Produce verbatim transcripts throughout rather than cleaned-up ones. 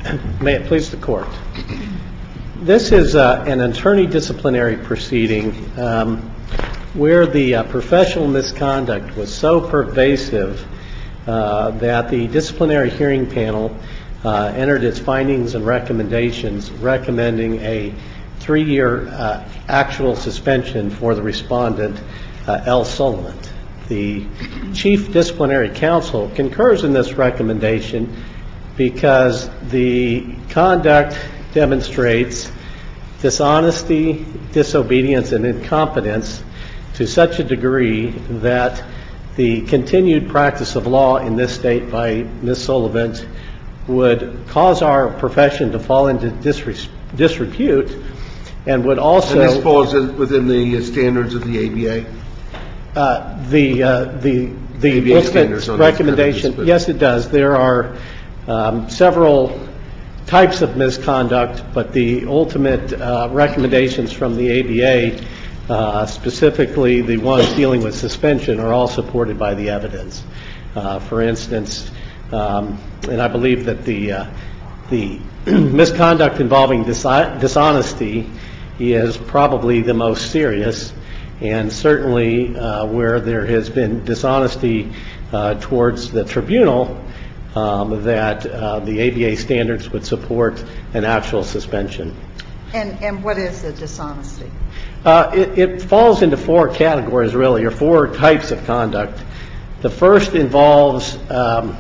May it please the Court. This is uh, an attorney disciplinary proceeding um, where the uh, professional misconduct was so pervasive uh, that the disciplinary hearing panel uh, entered its findings and recommendations recommending a three-year uh, actual suspension for the respondent, uh, L. Sullivan. The Chief Disciplinary Counsel concurs in this recommendation because the conduct demonstrates dishonesty, disobedience, and incompetence to such a degree that the continued practice of law in this state by Miz Sullivan would cause our profession to fall into disre- disrepute and would also... And this falls within the standards of the A B A? Uh, the uh, the the A B A standards on recommendation, kind of yes, it does. There are um, several types of misconduct, but the ultimate uh, recommendations from the A B A, uh, specifically the ones dealing with suspension, are all supported by the evidence. Uh, for instance, um, and I believe that the uh, the misconduct involving dis- dishonesty is probably the most serious, and certainly uh, where there has been dishonesty uh, towards the tribunal, um, that uh, the A B A standards would support an actual suspension. And, and what is the dishonesty? Uh, it, it falls into four categories, really, or four types of conduct. The first involves um,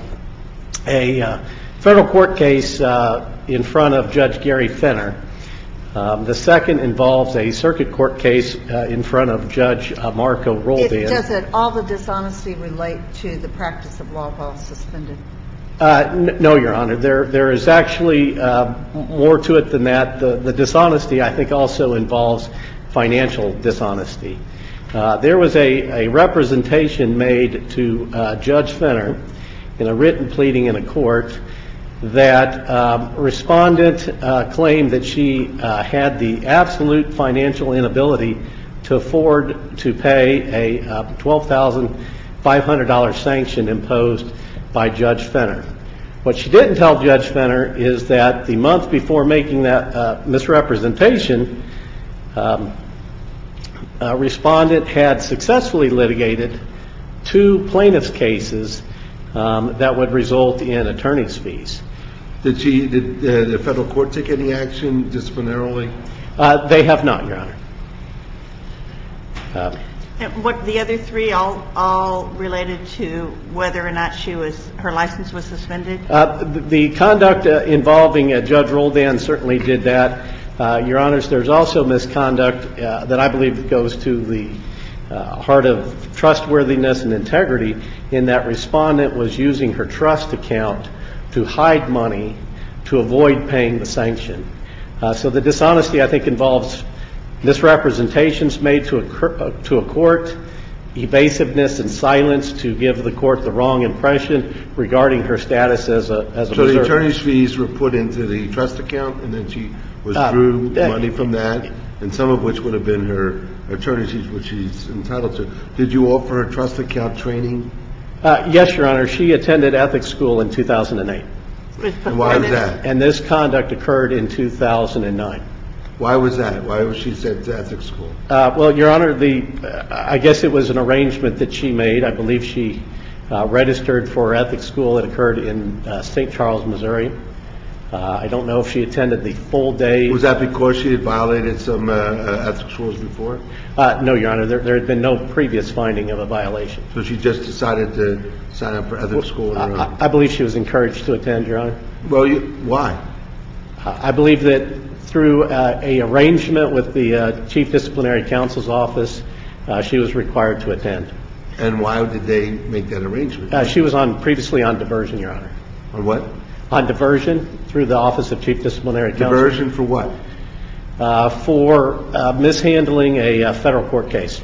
a uh, federal court case uh, in front of Judge Gary Fenner. Um, the second involves a circuit court case uh, in front of Judge uh, Marco Roldan. It, does it all the dishonesty relate to the practice of law while suspended? Uh, n- no, Your Honor. There, there is actually uh, more to it than that. The, the dishonesty, I think, also involves financial dishonesty. Uh, there was a, a representation made to uh, Judge Fenner in a written pleading in a court that um, respondent uh, claimed that she uh, had the absolute financial inability to afford to pay a uh, twelve thousand five hundred dollars sanction imposed by Judge Fenner. What she didn't tell Judge Fenner is that the month before making that uh, misrepresentation, um, a respondent had successfully litigated two plaintiff's cases um, that would result in attorney's fees. Did she? Did uh, the federal court take any action disciplinarily? Uh, they have not, Your Honor. Uh, And what the other three all all related to whether or not she was her license was suspended? Uh, the, the conduct uh, involving uh, Judge Roldan certainly did that. Uh, Your Honors, there's also misconduct uh, that I believe goes to the uh, heart of trustworthiness and integrity, in that respondent was using her trust account to hide money to avoid paying the sanction. Uh, so the dishonesty, I think, involves misrepresentations made to a, to a court, evasiveness and silence to give the court the wrong impression regarding her status as a as a So reserve. the attorney's fees were put into the trust account, and then she withdrew uh, money from that, and some of which would have been her attorney's fees, which she's entitled to. Did you offer her trust account training? Uh, yes, Your Honor. She attended ethics school in two thousand eight. And why was that? And this conduct occurred in two thousand nine. Why was that? Why was she sent to ethics school? Uh, well, Your Honor, the uh, I guess it was an arrangement that she made. I believe she uh, registered for ethics school. It occurred in uh, Saint Charles, Missouri. Uh, I don't know if she attended the full day. Was that because she had violated some uh, uh, ethics rules before? Uh, no, Your Honor. There, there had been no previous finding of a violation. So she just decided to sign up for ethics school on her own? I, I believe she was encouraged to attend, Your Honor. Well, you, why? Uh, I believe that through uh, a arrangement with the uh, Chief Disciplinary Counsel's office, uh, she was required to attend. And why did they make that arrangement? Uh, she was on previously on diversion, Your Honor. On what? On diversion through the Office of Chief Disciplinary Counsel. Diversion for what? Uh, for uh, mishandling a uh, federal court case.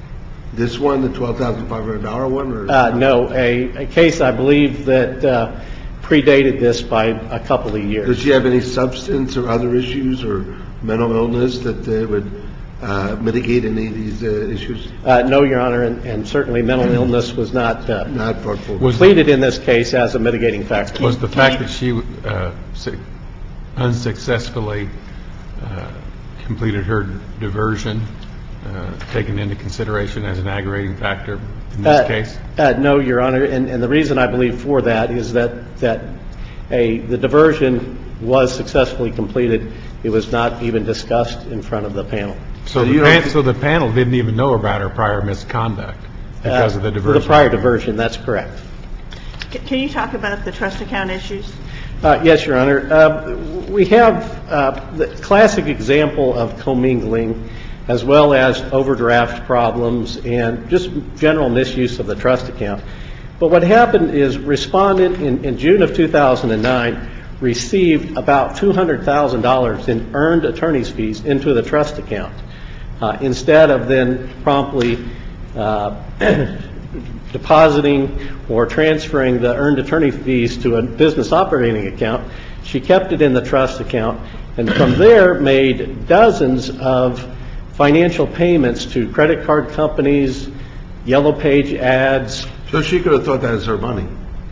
This one, the twelve thousand five hundred dollars one? Or Uh, no, a, a case I believe that uh, predated this by a couple of years. Does she have any substance or other issues or mental illness that uh, would uh, mitigate any of these uh, issues? Uh, no, Your Honor, and, and certainly mental illness was not uh, Not for pleaded in this case as a mitigating factor. Was the fact that she uh, unsuccessfully uh, completed her diversion, uh, taken into consideration as an aggravating factor in this Uh, case? Uh, no, Your Honor, and, and the reason I believe for that is that that a the diversion was successfully completed. It was not even discussed in front of the panel. So, So the, you pan- don't- so the panel didn't even know about her prior misconduct because Uh, of the for diversion? the prior diversion, that's correct. C- Can you talk about the trust account issues? Uh, yes, Your Honor. Uh, we have uh, the classic example of commingling, as well as overdraft problems and just general misuse of the trust account. But what happened is respondent in, in June of two thousand nine received about two hundred thousand dollars in earned attorney's fees into the trust account, uh, instead of then promptly uh, depositing or transferring the earned attorney fees to a business operating account. She kept it in the trust account, and from there made dozens of financial payments to credit card companies, Yellow Page ads. So she could have thought that was her money.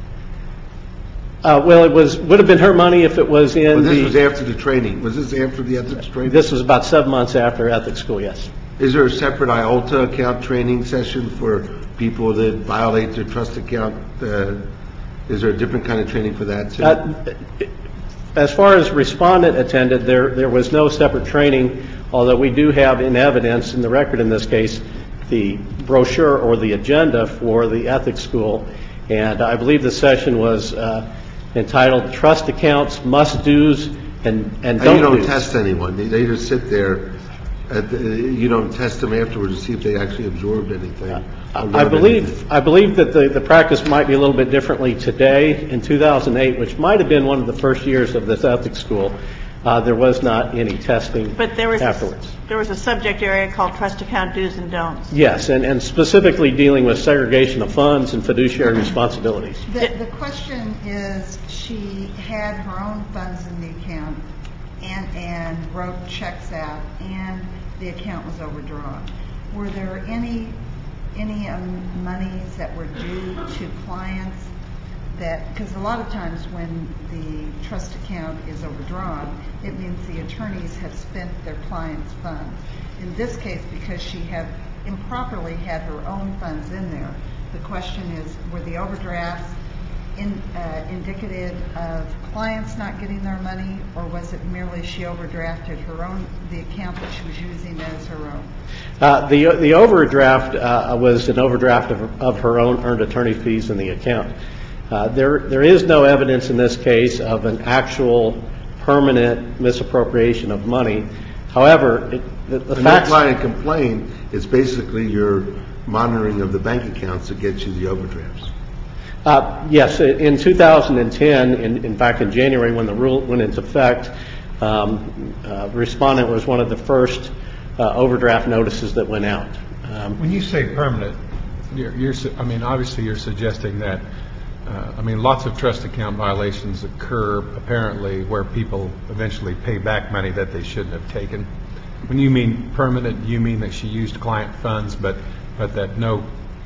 Uh, well, it was would have been her money if it was in But this the. was after the training. Was this after the ethics training? This was about seven months after ethics school. Yes. Is there a separate I O L T A account training session for people that violate their trust account? Uh, is there a different kind of training for that too? Uh, as far as respondent attended, there there was no separate training, although we do have in evidence in the record in this case the brochure or the agenda for the ethics school, and I believe the session was uh, entitled "Trust Accounts Must Do's and and And Don't you don't Do's." test anyone. They, they just sit there. At the, you don't test them afterwards to see if they actually absorbed anything. or I learned anything. believe I believe that the, the practice might be a little bit differently today. In two thousand eight, which might have been one of the first years of this ethics school, uh, there was not any testing But there was afterwards. A, there was a subject area called trust account do's and don'ts. Yes, and, and specifically dealing with segregation of funds and fiduciary responsibilities. The, the question is, she had her own funds in the account and, and wrote checks out, and the account was overdrawn. Were there any, any um, monies that were due to clients that, because a lot of times when the trust account is overdrawn, it means the attorneys have spent their client's funds. In this case, because she had improperly had her own funds in there, the question is, were the overdrafts in, uh, indicative of clients not getting their money, or was it merely she overdrafted her own, the account that she was using as her own? Uh, the the overdraft uh, was an overdraft of, of her own earned attorney fees in the account. Uh, there there is no evidence in this case of an actual permanent misappropriation of money. However, it, the, the And facts. no client complained. It's basically your monitoring of the bank accounts that gets you the overdrafts. Uh, yes, in two thousand ten, in, in fact, in January, when the rule went into effect, um, uh, respondent was one of the first uh, overdraft notices that went out. Um, When you say permanent, you're, you're su- I mean, obviously you're suggesting that, uh, I mean, lots of trust account violations occur apparently where people eventually pay back money that they shouldn't have taken. When you mean permanent, you mean that she used client funds, but, but that no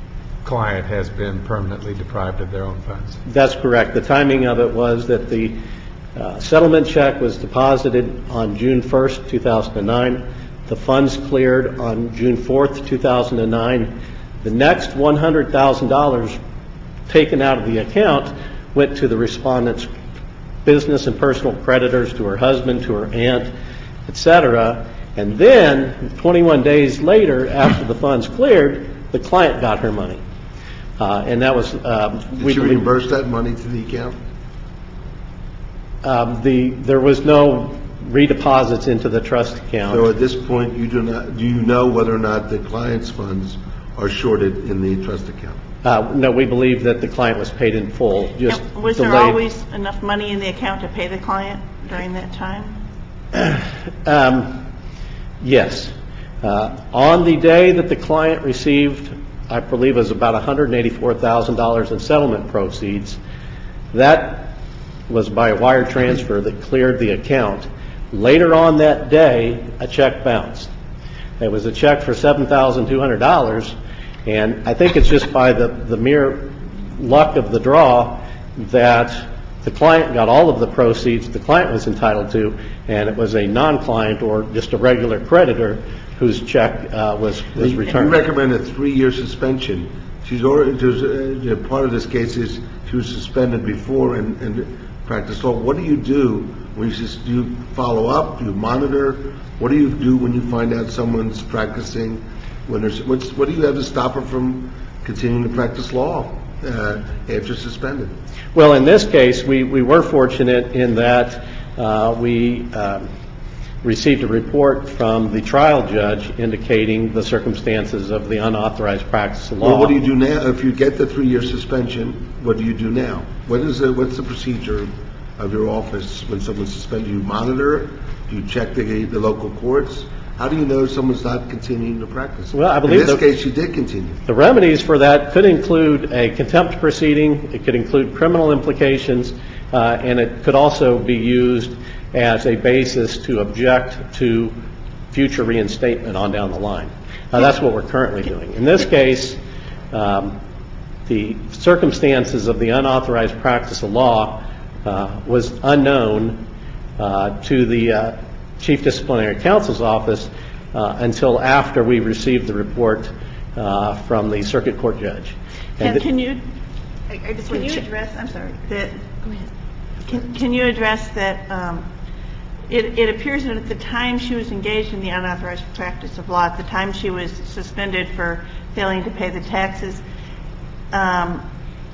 client has been permanently deprived of their own funds. That's correct. The timing of it was that the uh, settlement check was deposited on June first, two thousand nine. The funds cleared on June fourth, two thousand nine. The next one hundred thousand dollars taken out of the account went to the respondent's business and personal creditors, to her husband, to her aunt, et cetera. And then, twenty-one days later, after the funds cleared, the client got her money. Uh, and that was, um, Did we you believe, reimburse that money to the account? um, the, there was no redeposits into the trust account. So at this point, you do not, do you know whether or not the client's funds are shorted in the trust account? Uh, no, we believe that the client was paid in full, just And was there delayed. always enough money in the account to pay the client during that time? Um, yes. Uh, on the day that the client received, I believe it was about one hundred eighty-four thousand dollars in settlement proceeds, that was by a wire transfer that cleared the account. Later on that day, a check bounced. It was a check for seven thousand two hundred dollars, and I think it's just by the, the mere luck of the draw that the client got all of the proceeds the client was entitled to, and it was a non-client or just a regular creditor whose check uh, was, was returned. You recommend a three-year suspension. She's already, there's a, a part of this case is she was suspended before and, and practiced law. What do you do when you just, do you follow up? Do you monitor? What do you do when you find out someone's practicing? When there's, what's, what do you have to stop her from continuing to practice law uh, after suspended? Well, in this case, we, we were fortunate in that uh, we um, received a report from the trial judge indicating the circumstances of the unauthorized practice of law. Well, what do you do now? If you get the three-year suspension, what do you do now? What is the, what's the procedure of your office when someone's suspended? Do you monitor it? Do you check the, the local courts? How do you know someone's not continuing to practice? Well, I believe in this the, case, she did continue. The remedies for that could include a contempt proceeding. It could include criminal implications, uh, and it could also be used as a basis to object to future reinstatement on down the line. Uh, that's what we're currently doing. In this case, um, the circumstances of the unauthorized practice of law uh, was unknown uh, to the uh, Chief Disciplinary Counsel's office uh, until after we received the report uh, from the circuit court judge. Can, th- can you, I, I just can you address, I'm sorry, that, Go ahead. Can, can you address that um, it, it appears that at the time she was engaged in the unauthorized practice of law, at the time she was suspended for failing to pay the taxes, um,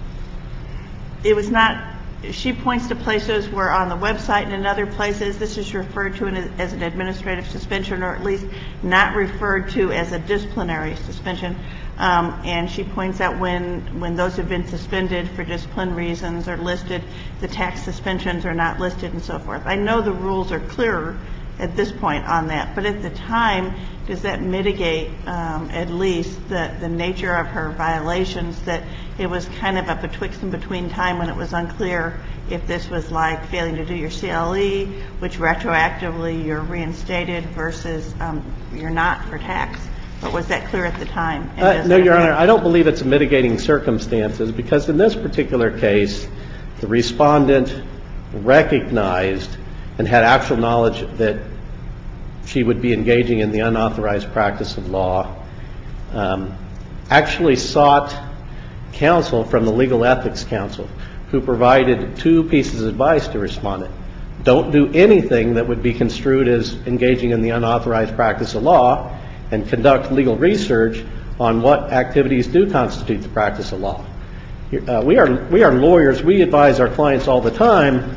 it was not, she points to places where on the website and in other places this is referred to as an administrative suspension, or at least not referred to as a disciplinary suspension. Um, and she points out when, when those have been suspended for discipline reasons are listed, the tax suspensions are not listed and so forth. I know the rules are clearer at this point on that, but at the time, does that mitigate um, at least the, the nature of her violations, that it was kind of a betwixt and between time when it was unclear if this was like failing to do your C L E, which retroactively you're reinstated, versus um, you're not for tax? But was that clear at the time? Uh, no, Your Honor, I don't believe it's mitigating circumstances, because in this particular case, the respondent recognized and had actual knowledge that she would be engaging in the unauthorized practice of law, um, actually sought counsel from the Legal Ethics Council, who provided two pieces of advice to respondent. Don't do anything that would be construed as engaging in the unauthorized practice of law, and conduct legal research on what activities do constitute the practice of law. Uh, we are we are lawyers. We advise our clients all the time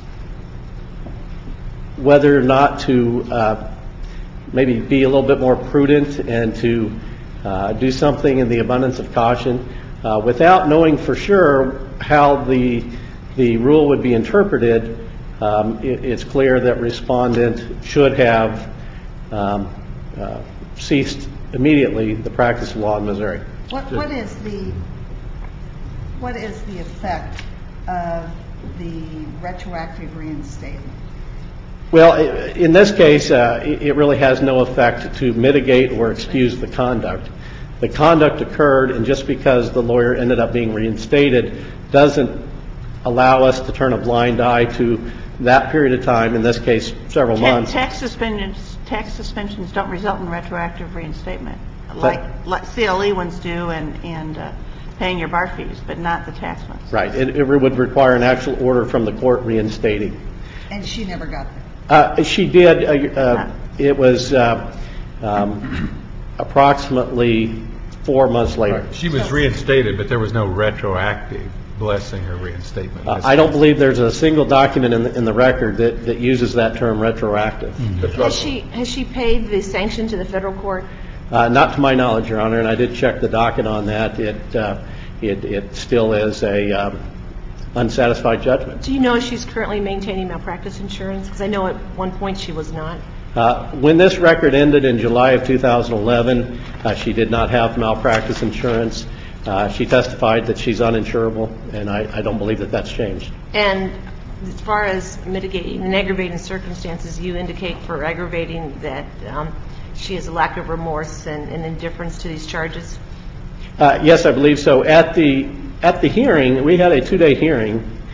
whether or not to uh, maybe be a little bit more prudent and to uh, do something in the abundance of caution uh, without knowing for sure how the the rule would be interpreted. Um, it, it's clear that respondent should have um, uh, ceased immediately the practice of law in Missouri. What, what is the, what is the effect of the retroactive reinstatement? Well, i- in this case, uh, it it really has no effect to mitigate or excuse the conduct. The conduct occurred, and just because the lawyer ended up being reinstated doesn't allow us to turn a blind eye to that period of time, in this case, several Ta- months. Tax suspensions, tax suspensions don't result in retroactive reinstatement, like, like C L E ones do, and, and uh, paying your bar fees, but not the tax ones. Right. It, it would require an actual order from the court reinstating. And she never got that. Uh, she did. Uh, uh, it was uh, um, approximately four months later. Right. She was reinstated, but there was no retroactive blessing her reinstatement. Uh, I don't believe there's a single document in the, in the record that, that uses that term retroactive. Mm-hmm. Has she, has she paid the sanction to the federal court? Uh, not to my knowledge, Your Honor, and I did check the docket on that. It uh, it, it still is a um, unsatisfied judgment. Do you know if she's currently maintaining malpractice insurance? Because I know at one point she was not. Uh, when this record ended in July of two thousand eleven, uh, she did not have malpractice insurance. Uh, she testified that she's uninsurable, and I, I don't believe that that's changed. And as far as mitigating and aggravating circumstances, you indicate for aggravating that um, she has a lack of remorse and, and indifference to these charges? Uh, yes, I believe so. At the at the hearing, we had a two-day hearing,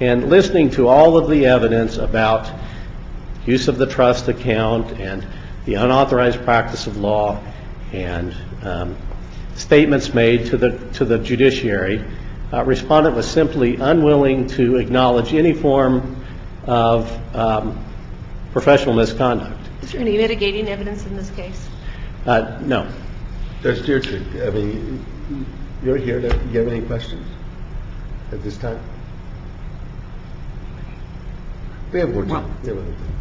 And listening to all of the evidence about use of the trust account and the unauthorized practice of law and um, statements made to the to the judiciary, uh, respondent was simply unwilling to acknowledge any form of um, professional misconduct. Is there any mitigating evidence in this case? Uh, no. Judge Dietrich, I mean, you're here. Do you have any questions at this time? We have more time. Well, we have more time.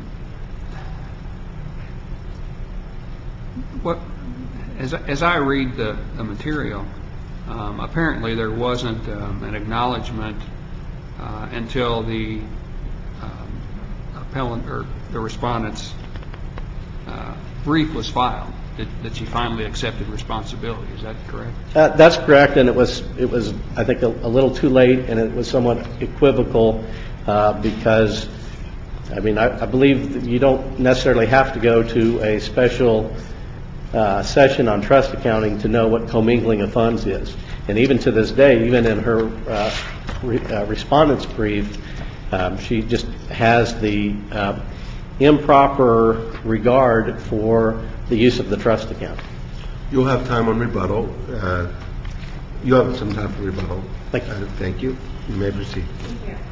What, as, as I read the, the material, um, apparently there wasn't um, an acknowledgement uh, until the um, appellant or the respondent's uh, brief was filed that, that she finally accepted responsibility. Is that correct? Uh, that's correct, and it was it was I think a, a little too late, and it was somewhat equivocal uh, because I mean I, I believe that you don't necessarily have to go to a special Uh, session on trust accounting to know what commingling of funds is. And even to this day, even in her uh, re- uh, respondent's brief, um, she just has the uh, improper regard for the use of the trust account. You'll have time on rebuttal. Uh, you have some time for rebuttal. Thank you. Uh, thank you. You may proceed. Thank you.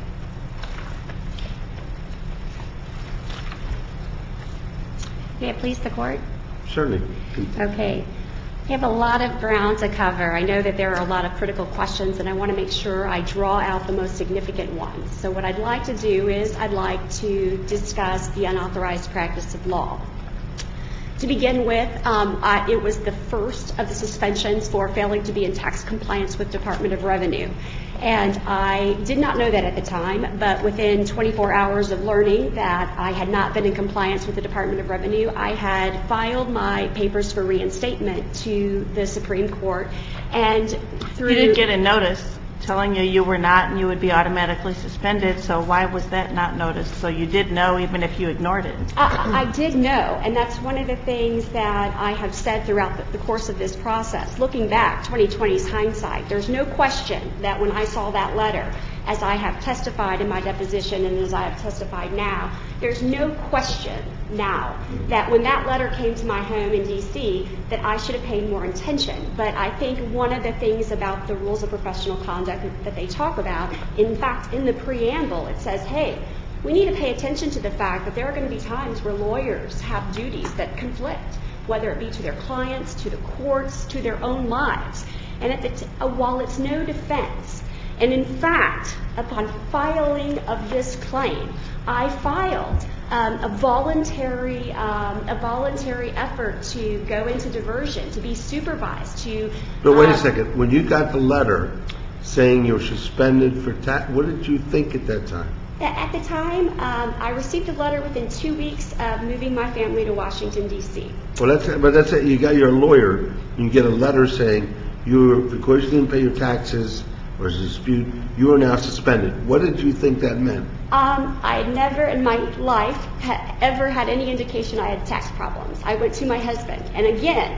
May it please the court? Certainly. Okay. We have a lot of ground to cover. I know that there are a lot of critical questions, and I want to make sure I draw out the most significant ones. So what I'd like to do is I'd like to discuss the unauthorized practice of law. To begin with, um, I, it was the first of the suspensions for failing to be in tax compliance with Department of Revenue. And I did not know that at the time, but within twenty-four hours of learning that I had not been in compliance with the Department of Revenue, I had filed my papers for reinstatement to the Supreme Court. And through... You did get a notice telling you you were not and you would be automatically suspended, so why was that not noticed? So you did know even if you ignored it. I, I did know, and that's one of the things that I have said throughout the, the course of this process. Looking back, twenty twenty's hindsight, there's no question that when I saw that letter, as I have testified in my deposition and as I have testified now, there's no question now that when that letter came to my home in D C that I should have paid more attention. But I think one of the things about the rules of professional conduct that they talk about, in fact, in the preamble, it says, hey, we need to pay attention to the fact that there are going to be times where lawyers have duties that conflict, whether it be to their clients, to the courts, to their own lives. And at the t- uh, while it's no defense, and in fact, upon filing of this claim, I filed um, a voluntary um, a voluntary effort to go into diversion, to be supervised, to... But wait uh, a second. When you got the letter saying you were suspended for tax, what did you think at that time? At the time, um, I received a letter within two weeks of moving my family to Washington, D C Well, that's but that's it. You got your lawyer. You get a letter saying you, because you didn't pay your taxes or a dispute, you are now suspended. What did you think that meant? Um, I had never in my life ha- ever had any indication I had tax problems. I went to my husband, and again,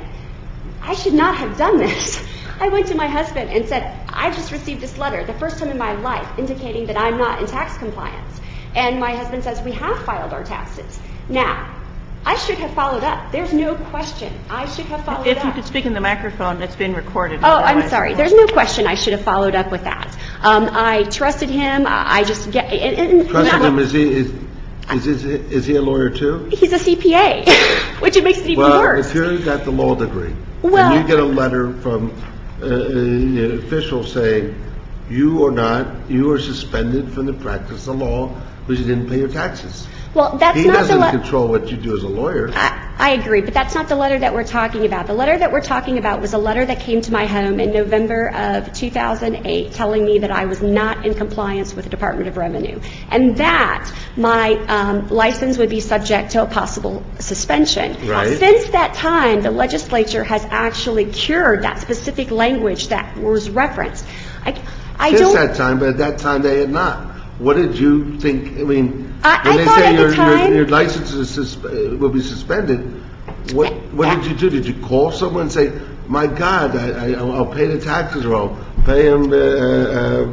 I should not have done this. I went to my husband and said, I just received this letter, the first time in my life, indicating that I'm not in tax compliance. And my husband says, we have filed our taxes. Now, I should have followed up. There's no question. I should have followed If up. you could speak in the microphone, it's been recorded. Oh, I'm Otherwise, sorry. it There's won't. no question I should have followed up with that. Um, I trusted him. I just get... And, and Trusted not, him? Is he is is, is is he a lawyer too? He's a C P A, which it makes it even Well, worse. if you got the law degree, Well- and you get a letter from uh, an official saying you are not, you are suspended from the practice of law because you didn't pay your taxes. Well, that's He not the... doesn't le- control what you do as a lawyer. I, I agree, but that's not the letter that we're talking about. The letter that we're talking about was a letter that came to my home in November of two thousand eight telling me that I was not in compliance with the Department of Revenue, and that my um, license would be subject to a possible suspension. Right. Since that time, the legislature has actually cured that specific language that was referenced. I, I Since don't... that time, but at that time they had not. What did you think? I mean, I- when I they thought say at the your, time- your your license is susp- uh, will be suspended, what what did you do? Did you call someone and say, "My God, I, I, I'll pay the taxes, or I'll pay them"? Uh, uh,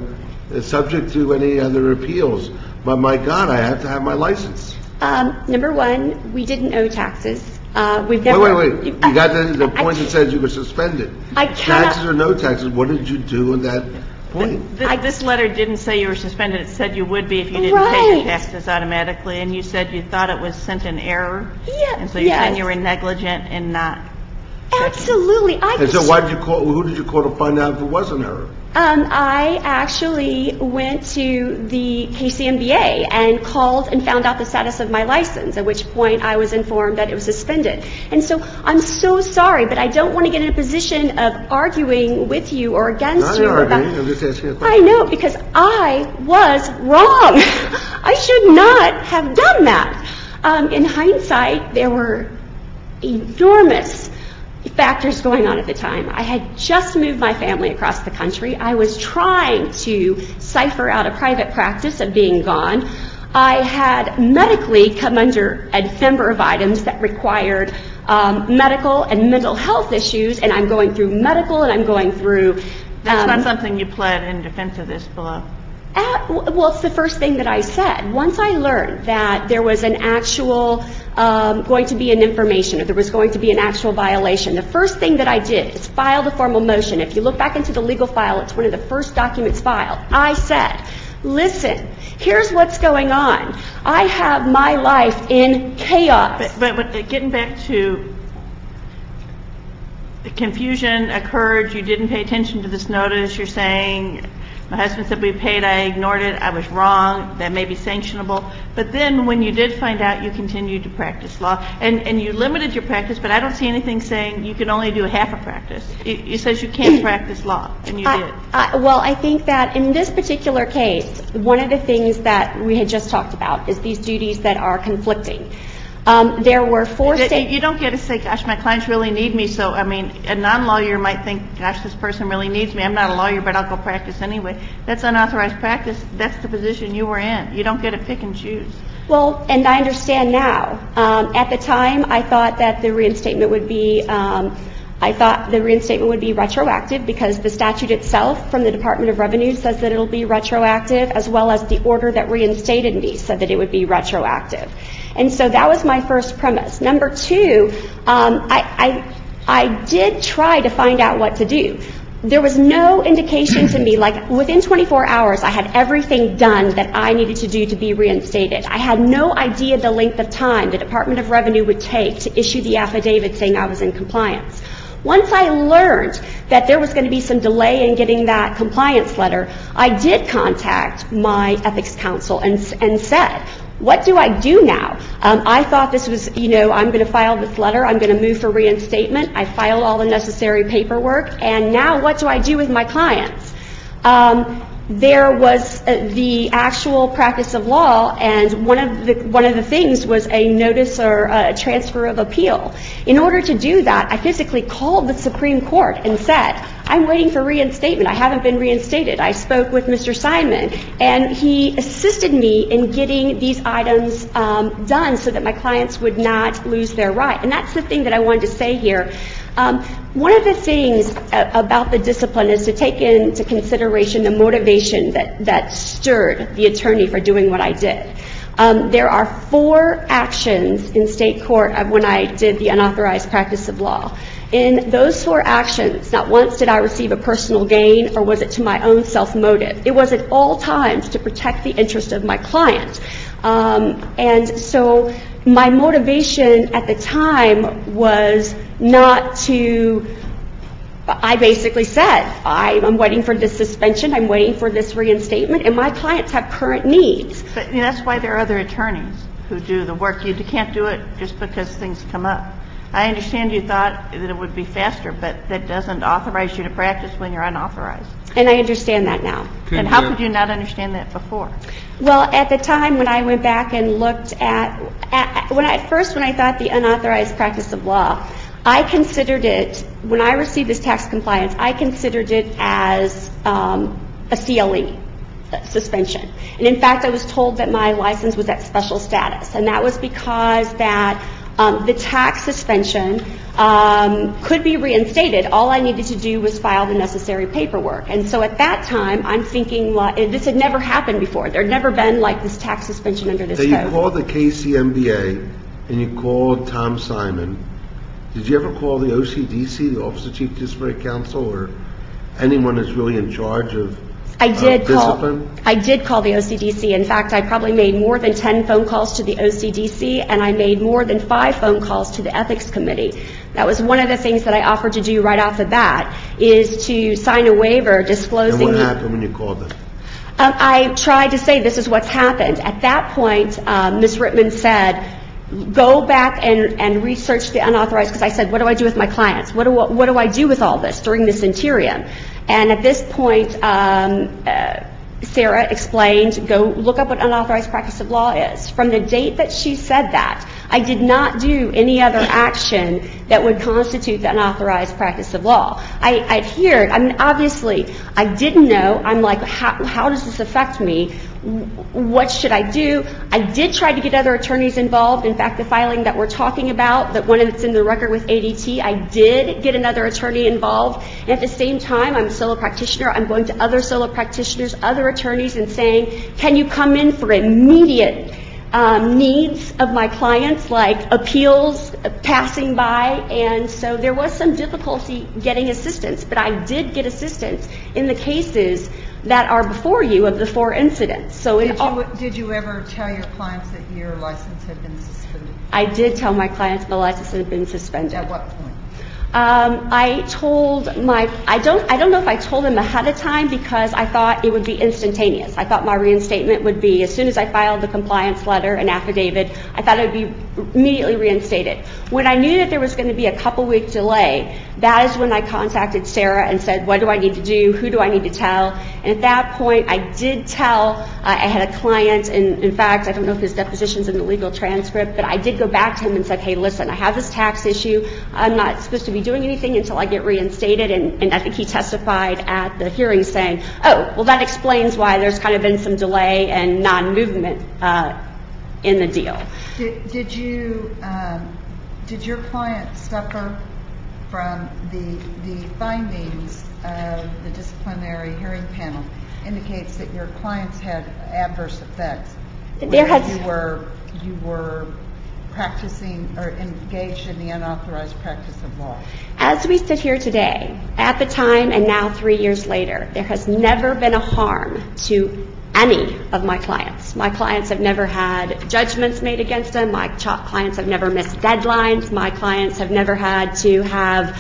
uh, subject to any other appeals. But my God, I have to have my license. Um, number one, we didn't owe taxes. Uh, we've Wait, never. wait, wait. You got the, the I- point that says you were suspended. I cannot- Taxes or no taxes, what did you do in that point? Th- This letter didn't say you were suspended. It said you would be if you didn't pay your Right. taxes automatically, and you said you thought it was sent in error. Yeah, And so you're saying yes. you were negligent in not checking. Absolutely. I And so just- why did you call, who did you call to find out if it was an error? Um, I actually went to the K C M B A and called and found out the status of my license, at which point I was informed that it was suspended. And so I'm so sorry, but I don't want to get in a position of arguing with you or against Not you arguing, about... I'm just asking a I question. know, because I was wrong. I should not have done that. Um, in hindsight, there were enormous factors going on at the time. I had just moved my family across the country. I was trying to cipher out a private practice of being gone. I had medically come under a number of items that required um, medical and mental health issues, and I'm going through medical and I'm going through... That's um, not something you pled in defense of this below. At, well, it's the first thing that I said. Once I learned that there was an actual, um, going to be an information, or there was going to be an actual violation, the first thing that I did is file the formal motion. If you look back into the legal file, it's one of the first documents filed. I said, listen, here's what's going on. I have my life in chaos. But, but, but getting back to the confusion occurred, you didn't pay attention to this notice, you're saying... My husband said we paid, I ignored it, I was wrong, that may be sanctionable. But then when you did find out, you continued to practice law. And, and you limited your practice, but I don't see anything saying you can only do a half a practice. It, it says you can't practice law, and you I- did. I- Well, I think that in this particular case, one of the things that we had just talked about is these duties that are conflicting. Um, there were four You, states. you don't get to say, gosh, my clients really need me, so, I mean, a non-lawyer might think, gosh, this person really needs me. I'm not a lawyer, but I'll go practice anyway. That's unauthorized practice. That's the position you were in. You don't get to pick and choose. Well, and I understand now. Um, at the time, I thought that the reinstatement would be, um, I thought the reinstatement would be retroactive because the statute itself from the Department of Revenue says that it'll be retroactive, as well as the order that reinstated me said that it would be retroactive. And so that was my first premise. Number two, um, I, I, I did try to find out what to do. There was no indication to me, like within twenty-four hours, I had everything done that I needed to do to be reinstated. I had no idea the length of time the Department of Revenue would take to issue the affidavit saying I was in compliance. Once I learned that there was going to be some delay in getting that compliance letter, I did contact my ethics counsel and, and said, what do I do now? Um, I thought this was, you know, I'm going to file this letter. I'm going to move for reinstatement. I filed all the necessary paperwork. And now what do I do with my clients? Um, there was uh, the actual practice of law, and one of the one of the things was a notice or a transfer of appeal. In order to do that, I physically called the Supreme Court and said, I'm waiting for reinstatement. I haven't been reinstated. I spoke with Mister Simon, and he assisted me in getting these items um, done so that my clients would not lose their right. And that's the thing that I wanted to say here. Um, one of the things uh, about the discipline is to take into consideration the motivation that, that stirred the attorney for doing what I did. Um, there are four actions in state court of when I did the unauthorized practice of law. In those four actions, not once did I receive a personal gain or was it to my own self-motive. It was at all times to protect the interest of my client. Um, and so my motivation at the time was not to, I basically said, I, I'm waiting for this suspension, I'm waiting for this reinstatement, and my clients have current needs. But you know, that's why there are other attorneys who do the work. You can't do it just because things come up. I understand you thought that it would be faster, but that doesn't authorize you to practice when you're unauthorized. And I understand that now. Could And how you- could you not understand that before? Well, at the time when I went back and looked at, at when I first when I thought the unauthorized practice of law, I considered it, when I received this tax compliance, I considered it as um, a C L E suspension. And in fact, I was told that my license was at special status, and that was because that Um, the tax suspension um, could be reinstated. All I needed to do was file the necessary paperwork. And so at that time, I'm thinking, like, this had never happened before. There had never been like this tax suspension under this So code. you called the K C M B A and you called Tom Simon. Did you ever call the O C D C, the Office of Chief Disciplinary Counsel, or anyone that's really in charge of I did uh, call. discipline? I did call the O C D C. In fact, I probably made more than ten phone calls to the O C D C, and I made more than five phone calls to the Ethics Committee. That was one of the things that I offered to do right off the bat, is to sign a waiver disclosing. And what the, happened when you called them? Um, I tried to say this is what's happened. At that point, um, Miz Rittman said, go back and, and research the unauthorized, because I said, what do I do with my clients? What do, what do I do with all this during this interim? And at this point, um, uh, Sarah explained, go look up what unauthorized practice of law is. From the date that she said that, I did not do any other action that would constitute the unauthorized practice of law. I, I adhered. I mean, obviously, I didn't know. I'm like, how, how does this affect me? What should I do? I did try to get other attorneys involved. In fact, the filing that we're talking about, that one that's in the record with A D T, I did get another attorney involved. And at the same time, I'm a solo practitioner. I'm going to other solo practitioners, other attorneys, and saying, can you come in for immediate um, needs of my clients, like appeals passing by? And so there was some difficulty getting assistance, but I did get assistance in the cases that are before you of the four incidents. So in Did all, you, did you ever tell your clients that your license had been suspended? I did tell my clients my license had been suspended. At what point? Um, I told my, I don't, I don't know if I told them ahead of time, because I thought it would be instantaneous. I thought my reinstatement would be, as soon as I filed the compliance letter and affidavit, I thought it would be immediately reinstated. When I knew that there was going to be a couple week delay, that is when I contacted Sarah and said, what do I need to do? Who do I need to tell? And at that point, I did tell, uh, I had a client, and in fact, I don't know if his deposition's in the legal transcript, but I did go back to him and said, hey, listen, I have this tax issue. I'm not supposed to be doing anything until I get reinstated. And, and I think he testified at the hearing saying, oh, well, that explains why there's kind of been some delay and non-movement uh, in the deal. Did, did you, um, did your client suffer from the, the findings of the disciplinary hearing panel indicates that your clients had adverse effects? There has, you were, you were practicing or engaged in the unauthorized practice of law. As we sit here today, at the time and now three years later, there has never been a harm to any of my clients. My clients have never had judgments made against them. My ch- clients have never missed deadlines. My clients have never had to have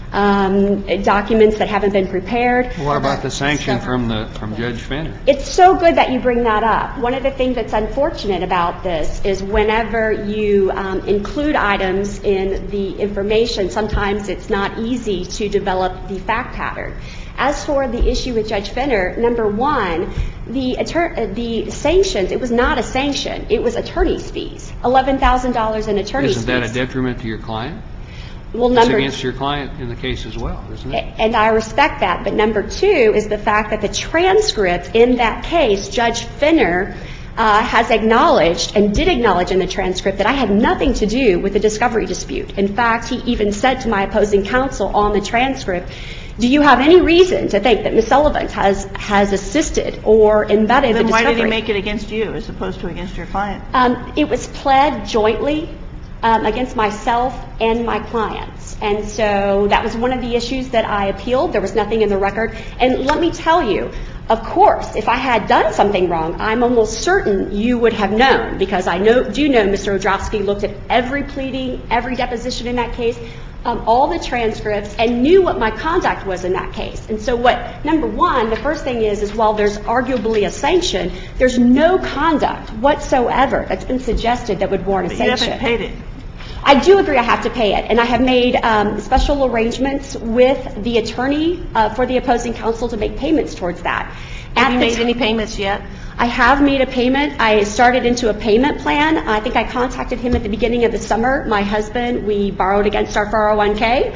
um, documents that haven't been prepared. What about the sanction from the from Judge Fenner? It's so good that you bring that up. One of the things that's unfortunate about this is whenever you um, include items in the information, sometimes it's not easy to develop the fact pattern. As for the issue with Judge Fenner, number one, the attor- the sanctions, it was not a sanction. It was attorney's fees, eleven thousand dollars in attorney's fees. Isn't that a detriment to your client? Well, it's number against your client in the case as well, isn't it? And I respect that. But number two is the fact that the transcript in that case, Judge Fenner uh, has acknowledged and did acknowledge in the transcript that I had nothing to do with the discovery dispute. In fact, he even said to my opposing counsel on the transcript, do you have any reason to think that Miz Sullivan has, has assisted or embedded then the discovery? Then why did he make it against you as opposed to against your client? Um, it was pled jointly um, against myself and my clients. And so that was one of the issues that I appealed. There was nothing in the record. And let me tell you, of course, if I had done something wrong, I'm almost certain you would have known, because I know, do know Mister Odrowski looked at every pleading, every deposition in that case, um, all the transcripts, and knew what my conduct was in that case. And so what, number one, the first thing is, is while there's arguably a sanction, there's no conduct whatsoever that's been suggested that would warrant a but sanction. You haven't paid it. I do agree I have to pay it, and I have made um, special arrangements with the attorney uh, for the opposing counsel to make payments towards that. Have At you the made t- any payments yet? I have made a payment. I started into a payment plan. I think I contacted him at the beginning of the summer. My husband, we borrowed against our four oh one k.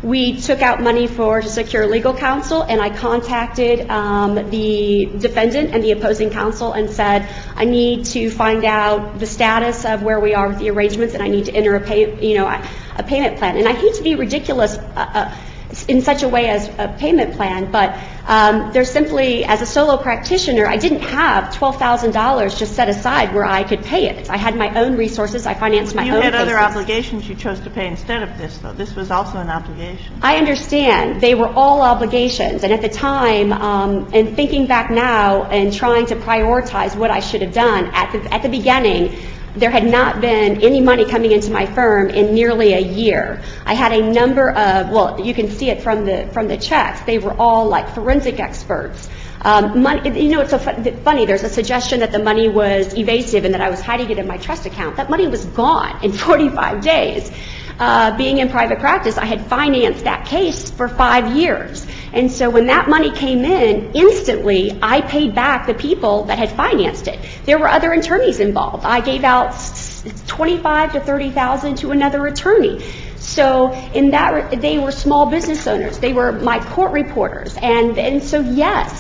We took out money for to secure legal counsel, and I contacted um, the defendant and the opposing counsel and said, I need to find out the status of where we are with the arrangements, and I need to enter a pay, you know, a payment plan. And I hate to be ridiculous uh, uh, in such a way as a payment plan, but um, there's simply, as a solo practitioner, I didn't have twelve thousand dollars just set aside where I could pay it. I had my own resources. I financed my you own had cases. other obligations you chose to pay instead of this, though. This was also an obligation. I understand. They were all obligations. And at the time, um, and thinking back now and trying to prioritize what I should have done, at the, at the beginning, there had not been any money coming into my firm in nearly a year. I had a number of, well, you can see it from the from the checks. They were all like forensic experts. Um, money, you know, it's so funny. There's a suggestion that the money was evasive and that I was hiding it in my trust account. That money was gone in forty-five days. Uh, being in private practice, I had financed that case for five years. And so when that money came in, instantly I paid back the people that had financed it. There were other attorneys involved. I gave out twenty-five to thirty thousand to another attorney. So in that, they were small business owners. They were my court reporters. And, and so, yes,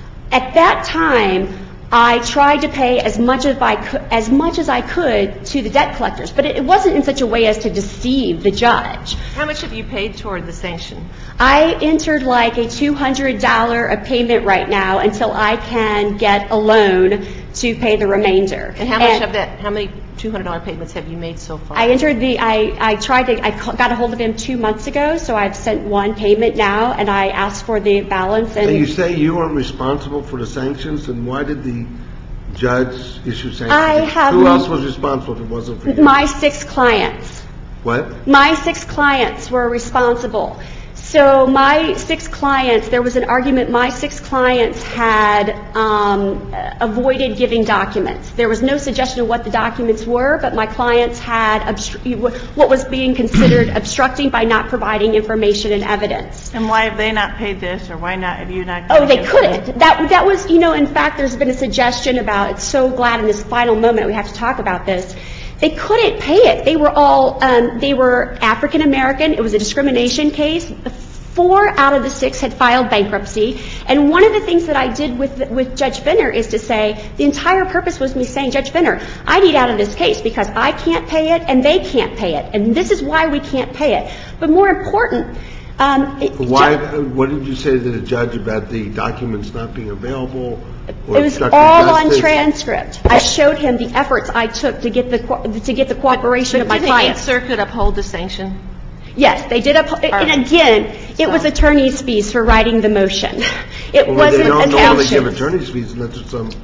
at that time, I tried to pay as much as I could, as much as I could to the debt collectors, but it, it wasn't in such a way as to deceive the judge. How much have you paid toward the sanction? I entered like a two hundred dollars a payment right now until I can get a loan to pay the remainder. And how much and of that? How many two hundred dollars payments have you made so far? I entered the. I, I tried to. I got a hold of him two months ago, so I've sent one payment now, and I asked for the balance. And, and you say you weren't responsible for the sanctions, and why did the judge issue sanctions? I have. Who else was responsible if it wasn't for you? My six clients. What? My six clients were responsible. So my six clients, there was an argument my six clients had um, avoided giving documents. There was no suggestion of what the documents were, but my clients had obstru- what was being considered obstructing by not providing information and evidence. And why have they not paid this, or why not have you not? Oh, they couldn't. That that was, you know, in fact, there's been a suggestion about, it's so glad in this final moment we have to talk about this. They couldn't pay it. They were all, um, they were African American. It was a discrimination case. Four out of the six had filed bankruptcy. And one of the things that I did with with Judge Finner is to say, the entire purpose was me saying, Judge Finner, I need out of this case because I can't pay it and they can't pay it. And this is why we can't pay it. But more important, um, it, why? Ju- what did you say to the judge about the documents not being available? Or it was all on transcript. I showed him the efforts I took to get the to get the cooperation but, of my did clients. Did the Eighth Circuit uphold the sanction? Yes, they did. Up, and again, it so. was attorney's fees for writing the motion. It well, wasn't they don't normally give sanctions. attorney's fees unless it's some.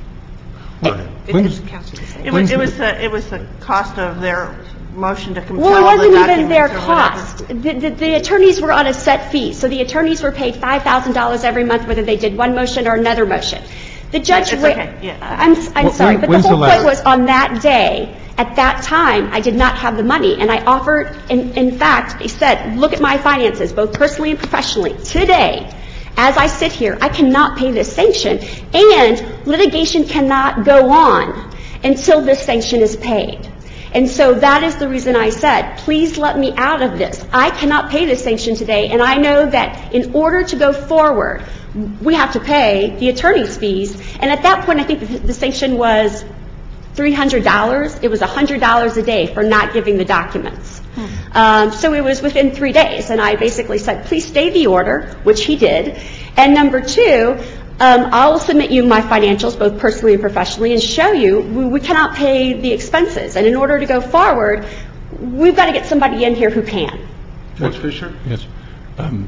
Go ahead. It, When- It was, it was the, it was the cost of their motion to compel Well, it the wasn't even documents their or whatever. cost. The, the, the attorneys were on a set fee, so the attorneys were paid five thousand dollars every month, whether they did one motion or another motion. The judge. It's ra- okay, yeah. I'm, I'm Well, sorry, when- but the when's the whole last- point was on that day. At that time, I did not have the money, and I offered. In, in fact, I said, "Look at my finances, both personally and professionally. Today, as I sit here, I cannot pay this sanction, and litigation cannot go on until this sanction is paid." And so that is the reason I said, please let me out of this. I cannot pay this sanction today, and I know that in order to go forward, we have to pay the attorney's fees. And at that point, I think the, the sanction was three hundred dollars. It was one hundred dollars a day for not giving the documents. Hmm. Um, so it was within three days, and I basically said, please stay the order, which he did. And number two, Um, I'll submit you my financials, both personally and professionally, and show you we, we cannot pay the expenses. And in order to go forward, we've got to get somebody in here who can. Judge Fisher? Yes. Um,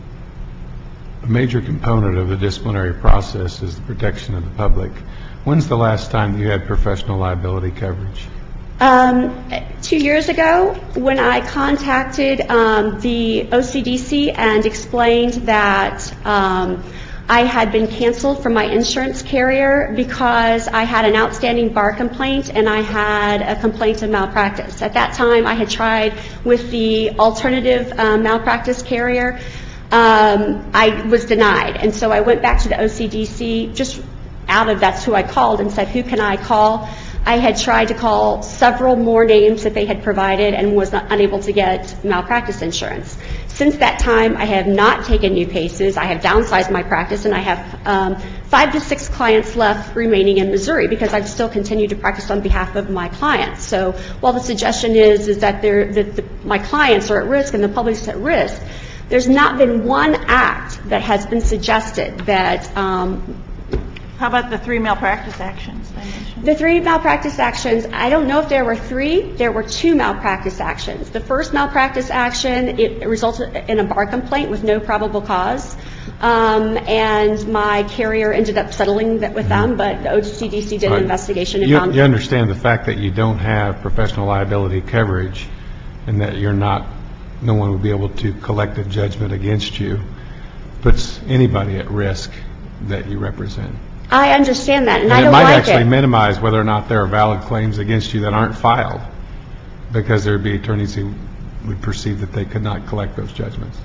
a major component of the disciplinary process is the protection of the public. When's the last time you had professional liability coverage? Um, two years ago, when I contacted um, the O C D C and explained that um, I had been canceled from my insurance carrier because I had an outstanding bar complaint and I had a complaint of malpractice. At that time, I had tried with the alternative um, malpractice carrier. Um, I was denied. And so I went back to the O C D C just out of that's who I called and said, who can I call? I had tried to call several more names that they had provided and was not, unable to get malpractice insurance. Since that time, I have not taken new cases. I have downsized my practice, and I have um, five to six clients left remaining in Missouri because I've still continued to practice on behalf of my clients. So while the suggestion is is that, they're, that the, my clients are at risk and the public's at risk, there's not been one act that has been suggested that um, How about the three malpractice actions I mentioned? The three malpractice actions, I don't know if there were three. There were two malpractice actions. The first malpractice action, it resulted in a bar complaint with no probable cause. Um, and my carrier ended up settling that with them, but the O C D C did an investigation and you, found... You understand the fact that you don't have professional liability coverage and that you're not, no one would be able to collect a judgment against you, puts anybody at risk that you represent. I understand that, and, and I don't like it. like it might actually minimize whether or not there are valid claims against you that aren't filed, because there would be attorneys who would perceive that they could not collect those judgments.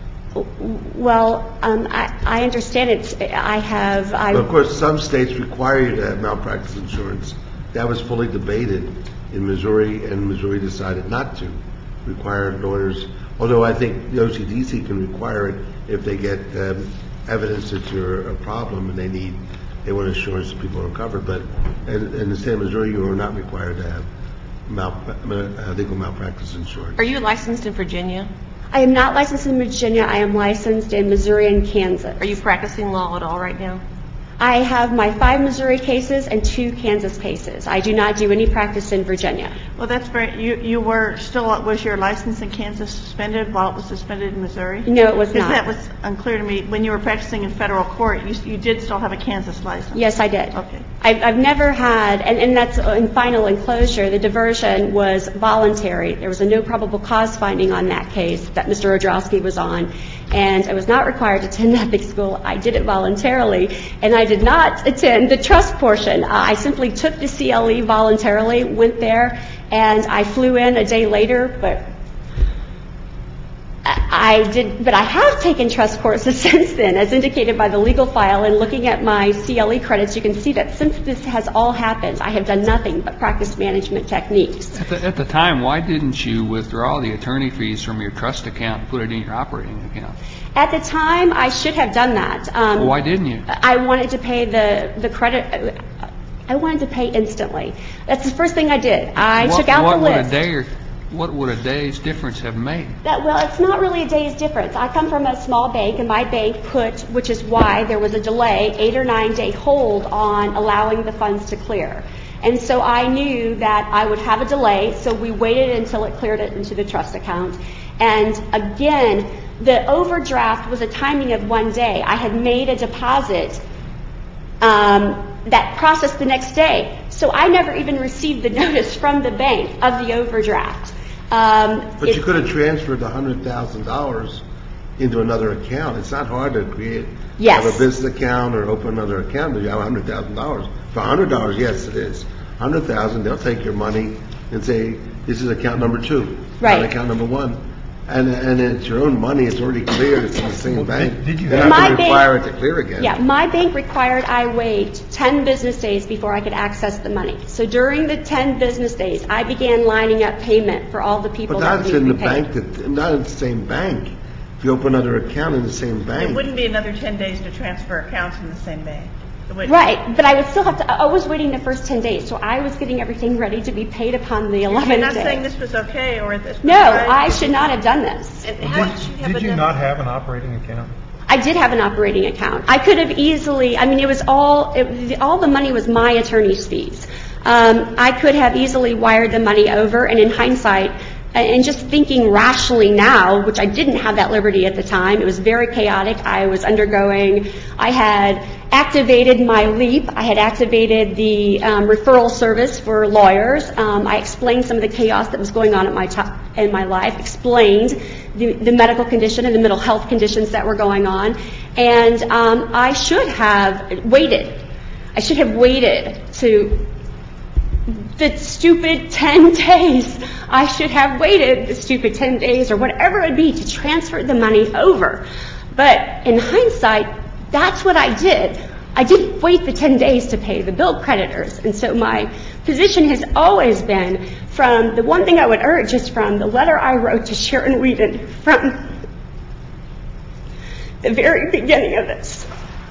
Well, um, I, I understand it. I have... I, but of course, some states require you to have malpractice insurance. That was fully debated in Missouri, and Missouri decided not to require lawyers, although I think the O C D C can require it if they get um, evidence that you're a problem and they need... They want insurance that people are covered, but in, in the state of Missouri, you are not required to have mal, uh, legal malpractice insurance. Are you licensed in Virginia? I am not licensed in Virginia. I am licensed in Missouri and Kansas. Are you practicing law at all right now? I have my five Missouri cases and two Kansas cases. I do not do any practice in Virginia. Well, that's very, you, you were still, was your license in Kansas suspended while it was suspended in Missouri? No, it was not. Because that was unclear to me. When you were practicing in federal court, you, you did still have a Kansas license? Yes, I did. Okay. I've, I've never had, and, and that's in final enclosure, the diversion was voluntary. There was a no probable cause finding on that case that Mister Odrowski was on, and I was not required to attend ethics school. I did it voluntarily, and I did not attend the trust portion. Uh, I simply took the C L E voluntarily, went there, and I flew in a day later, but I did, but I have taken trust courses since then, as indicated by the legal file. And looking at my C L E credits, you can see that since this has all happened, I have done nothing but practice management techniques. At the, at the time, why didn't you withdraw the attorney fees from your trust account and put it in your operating account? At the time, I should have done that. Um, well, why didn't you? I wanted to pay the, the credit. I wanted to pay instantly. That's the first thing I did. I what, took out what the would list. A day or, what would a day's difference have made? That, well, it's not really a day's difference. I come from a small bank, and my bank put, which is why there was a delay, eight or nine day hold on allowing the funds to clear. And so I knew that I would have a delay, so we waited until it cleared it into the trust account. And again, the overdraft was a timing of one day. I had made a deposit um, that processed the next day. So I never even received the notice from the bank of the overdraft. Um, but it, you could have transferred the one hundred thousand dollars into another account. It's not hard to create yes. have a business account or open another account if you have one hundred thousand dollars. For one hundred dollars, yes, it is. one hundred thousand dollars, they'll take your money and say, this is account number two, right. not account number one. And and it's your own money. It's already cleared. It's in the same bank. Did, did you They're have not going to bank, require it to clear again. Yeah, my bank required I wait ten business days before I could access the money. So during the ten business days, I began lining up payment for all the people but that that's needed in to the be paid. bank. That, not in the same bank. If you open another account in the same bank, It wouldn't be another ten days to transfer accounts in the same bank. Right, but I would still have to, I was waiting the first ten days, so I was getting everything ready to be paid upon the eleventh day. You're not saying this was okay or this was No, right? I should not have done this. And how Did, did you, have did a you done- not have an operating account? I did have an operating account. I could have easily, I mean, it was all, it, all the money was my attorney's fees. Um, I could have easily wired the money over, and in hindsight, and just thinking rationally now, which I didn't have that liberty at the time, it was very chaotic. I was undergoing, I had activated my LEAP. I had activated the um, referral service for lawyers. Um, I explained some of the chaos that was going on at my top, in my life, explained the, the medical condition and the mental health conditions that were going on. And um, I should have waited. I should have waited to the stupid ten days. I should have waited the stupid ten days or whatever it would be to transfer the money over. But in hindsight, that's what I did. I didn't wait the ten days to pay the bill creditors. And so my position has always been, from the one thing I would urge is from the letter I wrote to Sharon Whedon, from the very beginning of this.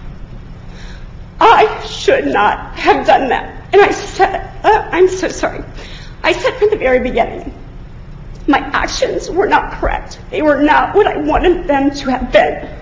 I should not have done that. And I said, uh, I'm so sorry. I said from the very beginning, my actions were not correct. They were not what I wanted them to have been.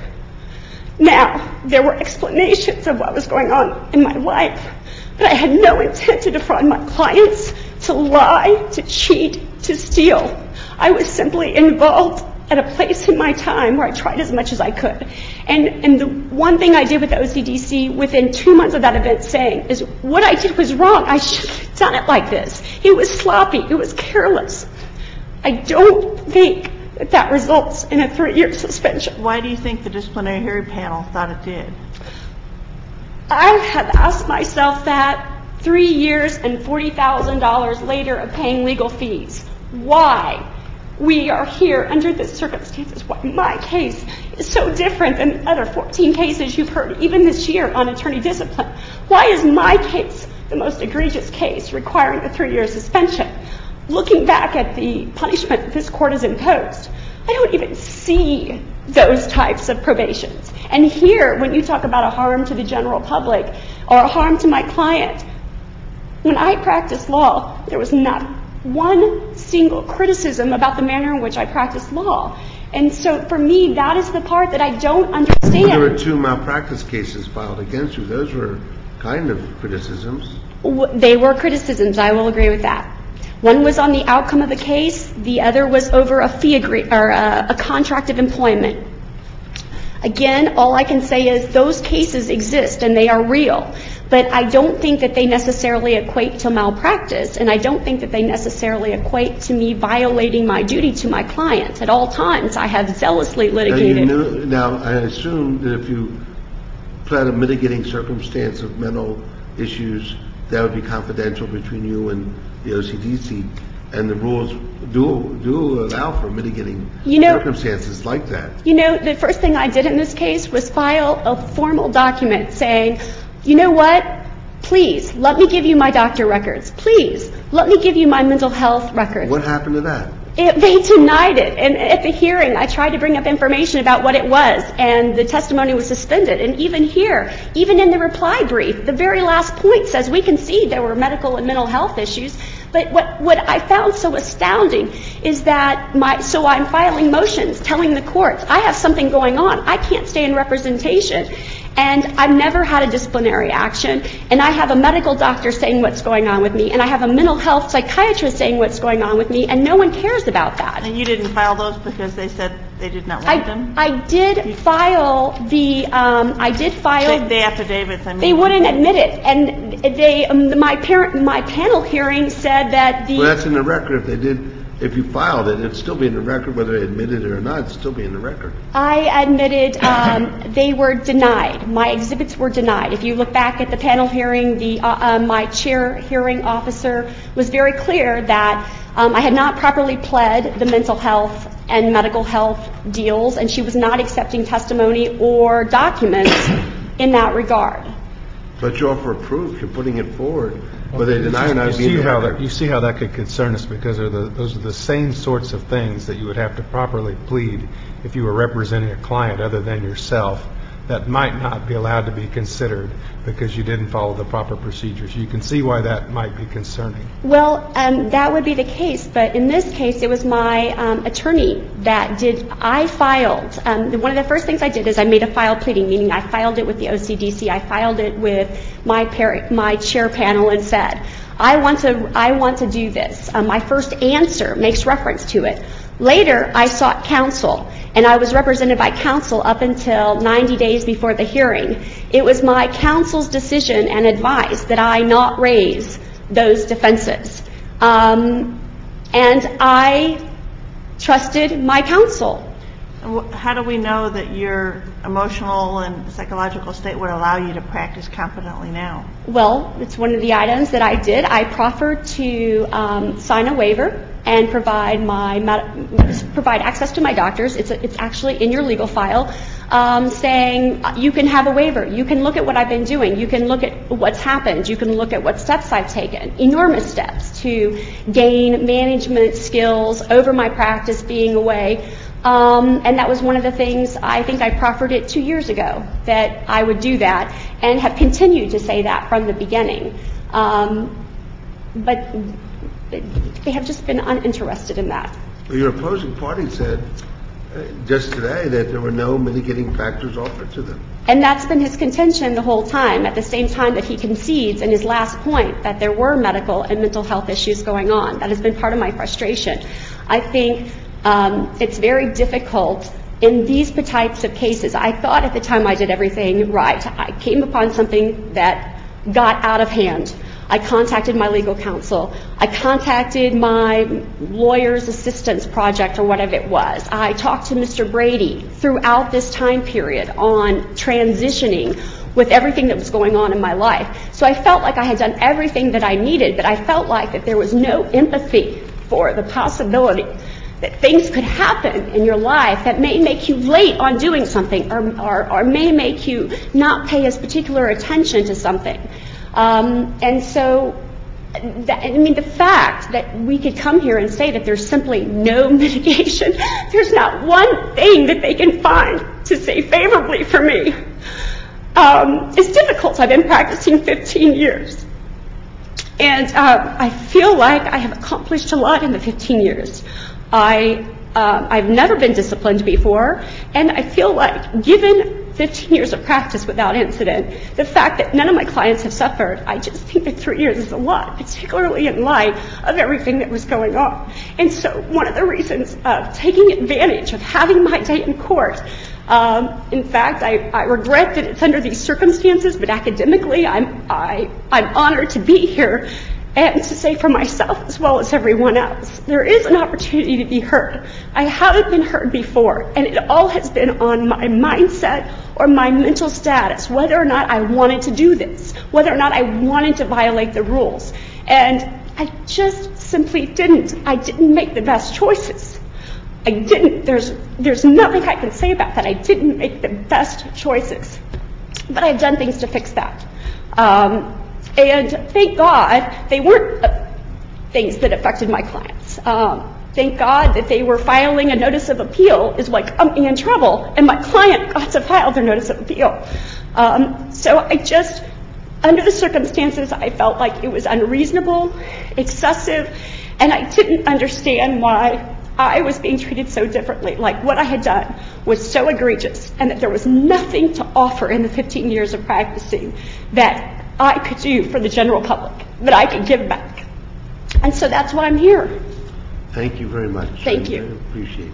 Now, there were explanations of what was going on in my life, but I had no intent to defraud my clients, to lie, to cheat, to steal. I was simply involved at a place in my time where I tried as much as I could. And, and the one thing I did with the O C D C within two months of that event saying is what I did was wrong. I shouldn't have done it like this. It was sloppy. It was careless. I don't think that that results in a three-year suspension. Why do you think the disciplinary hearing panel thought it did? I have asked myself that three years and forty thousand dollars later of paying legal fees. Why we are here under this circumstances, why my case is so different than the other fourteen cases you've heard even this year on attorney discipline. Why is my case the most egregious case requiring a three-year suspension? Looking back at the punishment that this court has imposed, I don't even see those types of probations. And here, when you talk about a harm to the general public or a harm to my client, when I practiced law, there was not one single criticism about the manner in which I practiced law. And so for me, that is the part that I don't understand. There were two malpractice cases filed against you. Those were kind of criticisms. They were criticisms. I will agree with that. One was on the outcome of the case. The other was over a fee agree or a, a contract of employment. Again, all I can say is those cases exist and they are real. But I don't think that they necessarily equate to malpractice, and I don't think that they necessarily equate to me violating my duty to my client. At all times, I have zealously litigated. Now, you knew, now I assume that if you pled a mitigating circumstance of mental issues, that would be confidential between you and the O C D C, and the rules do do allow for mitigating you know, circumstances like that. You know, the first thing I did in this case was file a formal document saying, you know what, please, let me give you my doctor records. Please, let me give you my mental health records. What happened to that? It, they denied it. And at the hearing, I tried to bring up information about what it was, and the testimony was suspended. And even here, even in the reply brief, the very last point says we concede there were medical and mental health issues. But what, what I found so astounding is that my, so I'm filing motions telling the courts, I have something going on. I can't stay in representation. And I've never had a disciplinary action. And I have a medical doctor saying what's going on with me. And I have a mental health psychiatrist saying what's going on with me. And no one cares about that. And you didn't file those because they said they did not want I, them? I did file the, um, I did file. The, the affidavits, I mean. They wouldn't admit it. And they, um, my parent, my panel hearing said that the. Well, that's in the record. If they did, if you filed it, it'd still be in the record, whether they admitted it or not, it'd still be in the record. I admitted um, they were denied. My exhibits were denied. If you look back at the panel hearing, the uh, uh, my chair hearing officer was very clear that um, I had not properly pled the mental health and medical health deals, and she was not accepting testimony or documents in that regard. But you offer proof. You're putting it forward. Whether they deny or not, you see how that you see how that could concern us, because they're the, those are the same sorts of things that you would have to properly plead if you were representing a client other than yourself that might not be allowed to be considered because you didn't follow the proper procedures. You can see why that might be concerning. Well, um, that would be the case, but in this case, it was my um, attorney that did. I filed. Um, one of the first things I did is I made a file pleading, meaning I filed it with the O C D C. I filed it with my par- my chair panel and said, I want to I want to do this. Um, my first answer makes reference to it. Later, I sought counsel, and I was represented by counsel up until ninety days before the hearing. It was my counsel's decision and advice that I not raise those defenses. Um, and I trusted my counsel. How do we know that your emotional and psychological state would allow you to practice competently now? Well, it's one of the items that I did. I proffered to um, sign a waiver and provide my provide access to my doctors. It's a, it's actually in your legal file, um, saying you can have a waiver. You can look at what I've been doing. You can look at what's happened. You can look at what steps I've taken. Enormous steps to gain management skills over my practice being away. Um, and that was one of the things, I think I proffered it two years ago, that I would do that, and have continued to say that from the beginning. Um, but they have just been uninterested in that. Well, your opposing party said uh, just today that there were no mitigating factors offered to them. And that's been his contention the whole time, at the same time that he concedes in his last point that there were medical and mental health issues going on. That has been part of my frustration. I think um, it's very difficult in these types of cases. I thought at the time I did everything right. I came upon something that got out of hand. I contacted my legal counsel. I contacted my lawyer's assistance project or whatever it was. I talked to Mister Brady throughout this time period on transitioning with everything that was going on in my life. So I felt like I had done everything that I needed, but I felt like that there was no empathy for the possibility that things could happen in your life that may make you late on doing something, or, or, or may make you not pay as particular attention to something. Um, and so, that, I mean, the fact that we could come here and say that there's simply no mitigation, there's not one thing that they can find to say favorably for me, um, is difficult. I've been practicing fifteen years. And uh, I feel like I have accomplished a lot in the fifteen years. I, uh, I've never been disciplined before, and I feel like, given fifteen years of practice without incident, the fact that none of my clients have suffered, I just think that three years is a lot, particularly in light of everything that was going on. And so one of the reasons of taking advantage of having my day in court, um, in fact, I, I regret that it's under these circumstances, but academically, I'm, I, I'm honored to be here and to say for myself as well as everyone else, there is an opportunity to be heard. I haven't been heard before, and it all has been on my mindset or my mental status, whether or not I wanted to do this, whether or not I wanted to violate the rules. And I just simply didn't. I didn't make the best choices. I didn't. There's, there's nothing I can say about that. I didn't make the best choices. But I've done things to fix that. Um, And thank God they weren't uh, things that affected my clients. Um, thank God that they were filing a notice of appeal is what got me in trouble, and my client got to file their notice of appeal. Um, so I just, under the circumstances, I felt like it was unreasonable, excessive, and I didn't understand why I was being treated so differently. Like what I had done was so egregious, and that there was nothing to offer in the fifteen years of practicing that I could do for the general public, that I could give back. And so that's why I'm here. Thank you very much. Thank I, you. I appreciate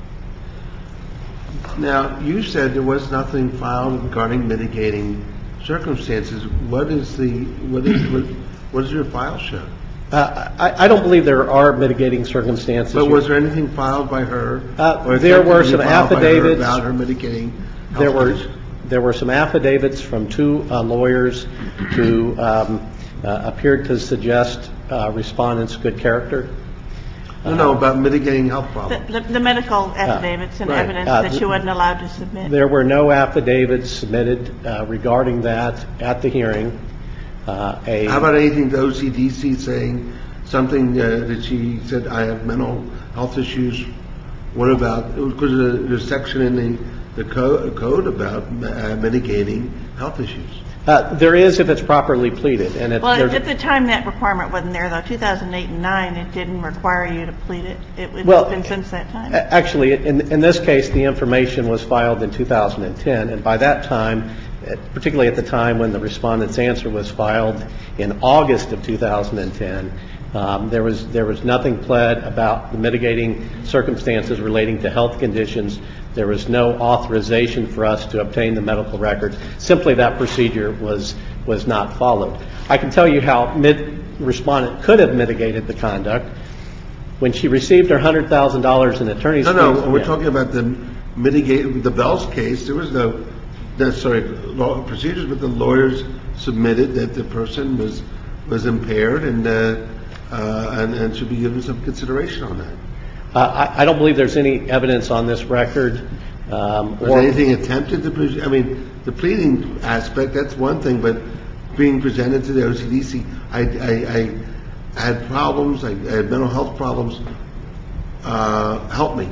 this. Now, you said there was nothing filed regarding mitigating circumstances. What is the what is what, what does your file show? Uh, I, I don't believe there are mitigating circumstances. But was there anything filed by her? Uh, or there were some filed by her affidavits about her mitigating. There were issues? there were some affidavits from two uh, lawyers who um, uh, appeared to suggest uh, respondents' good character. No, no, about mitigating health problems. The, the, the medical affidavits and right. evidence Uh, that she wasn't allowed to submit. There were no affidavits submitted uh, regarding that at the hearing. Uh, a, How about anything to O C D C saying something uh, that she said, I have mental health issues? What about, because there's a section in the, the code, code about uh, mitigating health issues. Uh, there is if it's properly pleaded. And if Well, there's- at the time that requirement wasn't there, though, two thousand eight and nine, it didn't require you to plead it. It was Well, been since that time. a- Actually, in, in this case, the information was filed in two thousand ten, and by that time, uh, particularly at the time when the respondent's answer was filed in August of two thousand ten, um, there was there was nothing pled about the mitigating circumstances relating to health conditions. There was no authorization for us to obtain the medical records. Simply that procedure was was not followed. I can tell you how mid respondent could have mitigated the conduct. When she received her one hundred thousand dollars in attorney's fees. No, no, we're yeah. talking about the mitigate, the Bells case. There was no necessary law procedures, but the lawyers submitted that the person was was impaired and uh, uh, and, and should be given some consideration on that. Uh, I, I don't believe there's any evidence on this record. Um, Was or, anything attempted to, pre- I mean, the pleading aspect, that's one thing, but being presented to the O C D C, I, I, I had problems, I, I had mental health problems, uh, help me.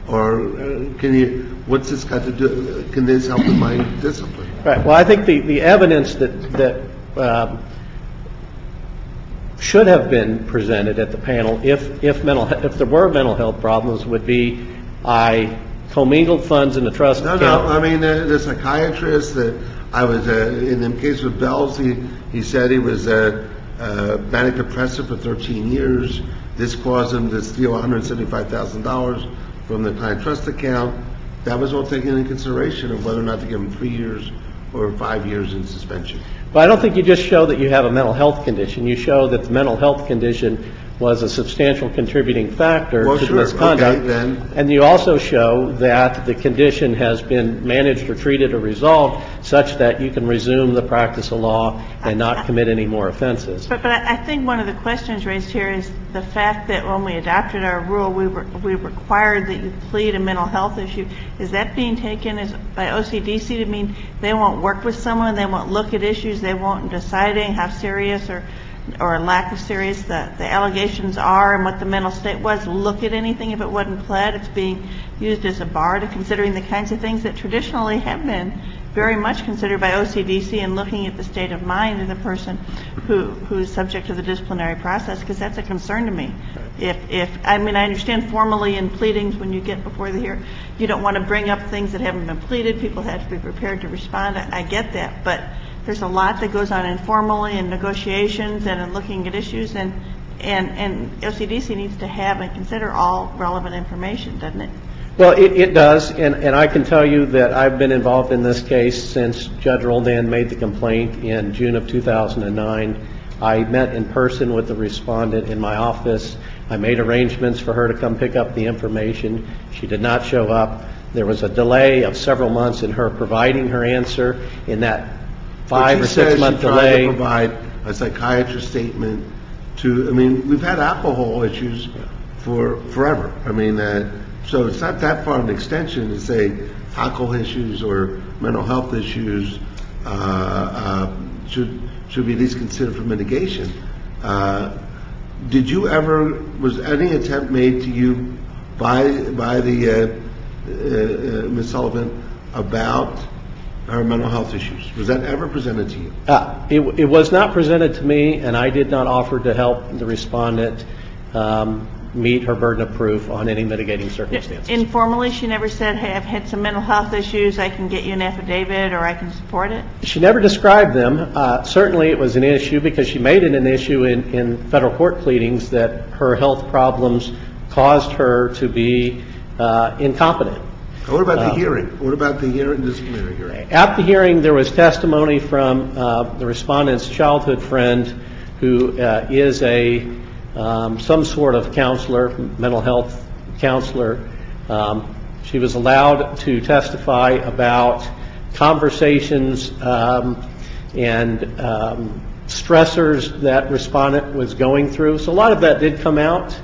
Or uh, can you, what's this got to do, can this help with my discipline? Right. Well, I think the, the evidence that, that um, should have been presented at the panel, if, if mental, if there were mental health problems, would be I commingled funds in a trust No, account. no, I mean, uh, the psychiatrist, uh, I was, uh, in the case of Bells, he, he said he was uh, uh, manic depressive for thirteen years. This caused him to steal one hundred seventy-five thousand dollars from the client trust account. That was all taken into consideration of whether or not to give him three years or five years in suspension. But I don't think you just show that you have a mental health condition. You show that the mental health condition was a substantial contributing factor Well, to sure. the misconduct. Okay, then. And you also show that the condition has been managed or treated or resolved such that you can resume the practice of law and not commit any more offenses. But, but I think one of the questions raised here is the fact that when we adopted our rule, we were, we required that you plead a mental health issue. Is that being taken as by O C D C to mean they won't work with someone, they won't look at issues, they won't deciding how serious or or lack of serious the, the allegations are and what the mental state was, look at anything if it wasn't pled? It's being used as a bar to considering the kinds of things that traditionally have been very much considered by O C D C in looking at the state of mind of the person who who is subject to the disciplinary process, because that's a concern to me. If, if I mean, I understand formally in pleadings when you get before the hearing, you don't want to bring up things that haven't been pleaded. People have to be prepared to respond. I, I get that. But there's a lot that goes on informally in negotiations and in looking at issues, and, and, and O C D C needs to have and consider all relevant information, doesn't it? Well, it, it does, and, and I can tell you that I've been involved in this case since Judge Roldan made the complaint in June of two thousand nine. I met in person with the respondent in my office. I made arrangements for her to come pick up the information. She did not show up. There was a delay of several months in her providing her answer. In that five or six month delay, she tried to provide a psychiatrist statement to, I mean, we've had alcohol issues for forever. I mean, uh, so it's not that far an extension to say alcohol issues or mental health issues uh, uh, should should be at least considered for mitigation. Uh, did you ever, was any attempt made to you by by the uh, uh, uh, Miz Sullivan about her mental health issues? Was that ever presented to you? Uh, it, it was not presented to me, and I did not offer to help the respondent um, meet her burden of proof on any mitigating circumstances. Informally, she never said, hey, I've had some mental health issues, I can get you an affidavit or I can support it? She never described them. Uh, certainly it was an issue because she made it an issue in, in federal court pleadings that her health problems caused her to be uh, incompetent. What about the Uh, hearing? What about the hearing, disciplinary hearing? At the hearing, there was testimony from uh, the respondent's childhood friend, who uh, is a um, some sort of counselor, mental health counselor. Um, she was allowed to testify about conversations um, and um, stressors that respondent was going through. So a lot of that did come out